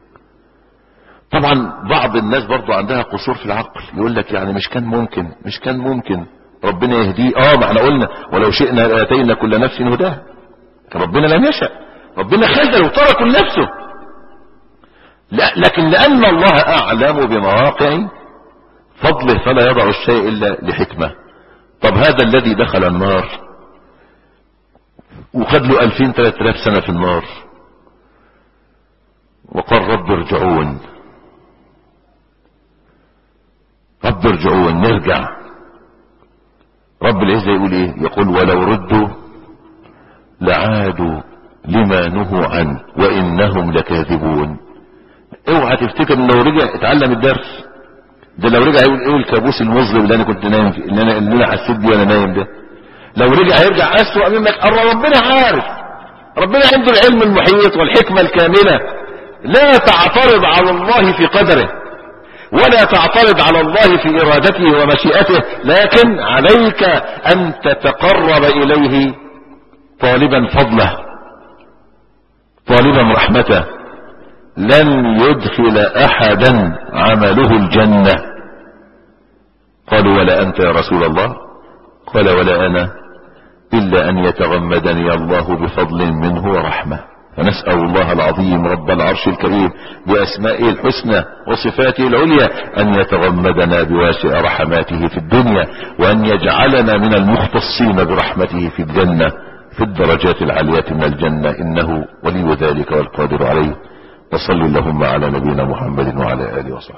طبعا بعض الناس برضو عندها قصور في العقل، يقول لك يعني مش كان ممكن ربنا يهديه. ما احنا قلنا ولو شئنا لاتينا كل نفس هداها. ربنا لم يشأ، ربنا خذل وترك نفسه. لا، لكن لان الله اعلم بمواقع فضله فلا يضع الشيء الا لحكمة. طب هذا الذي دخل النار وخد له 2000-3000 سنة في النار وقال رب ارجعون، رب ارجعون نرجع. رب العزة يقول ايه؟ يقول ولو ردوا لعادوا لما نهوا عنه وانهم لكاذبون. اوعى تفتكر ان لو رجع اتعلم الدرس ده. لو رجع يقول ايه الكابوس المظلم اللي انا كنت نايم فيه، اللي انا حسيت بيه وانا نايم ده. لو رجع هيرجع اسوأ مما ربنا عارف. ربنا عنده العلم المحيط والحكمة الكاملة. لا تعترض على الله في قدره ولا تعترض على الله في ارادته ومشيئته، لكن عليك ان تتقرب اليه طالبا فضله طالبا رحمته. لن يدخل احدا عمله الجنة. قالوا ولا انت يا رسول الله؟ قال ولا انا الا ان يتغمدني الله بفضل منه ورحمة. فنسأل الله العظيم رب العرش الكريم بأسمائه الحسنى وصفاته العليا أن يتغمدنا بواسع رحماته في الدنيا، وأن يجعلنا من المختصين برحمته في الجنة في الدرجات العالية من الجنة، إنه ولي ذلك والقادر عليه. وصل اللهم على نبينا محمد وعلى آله وصحبه.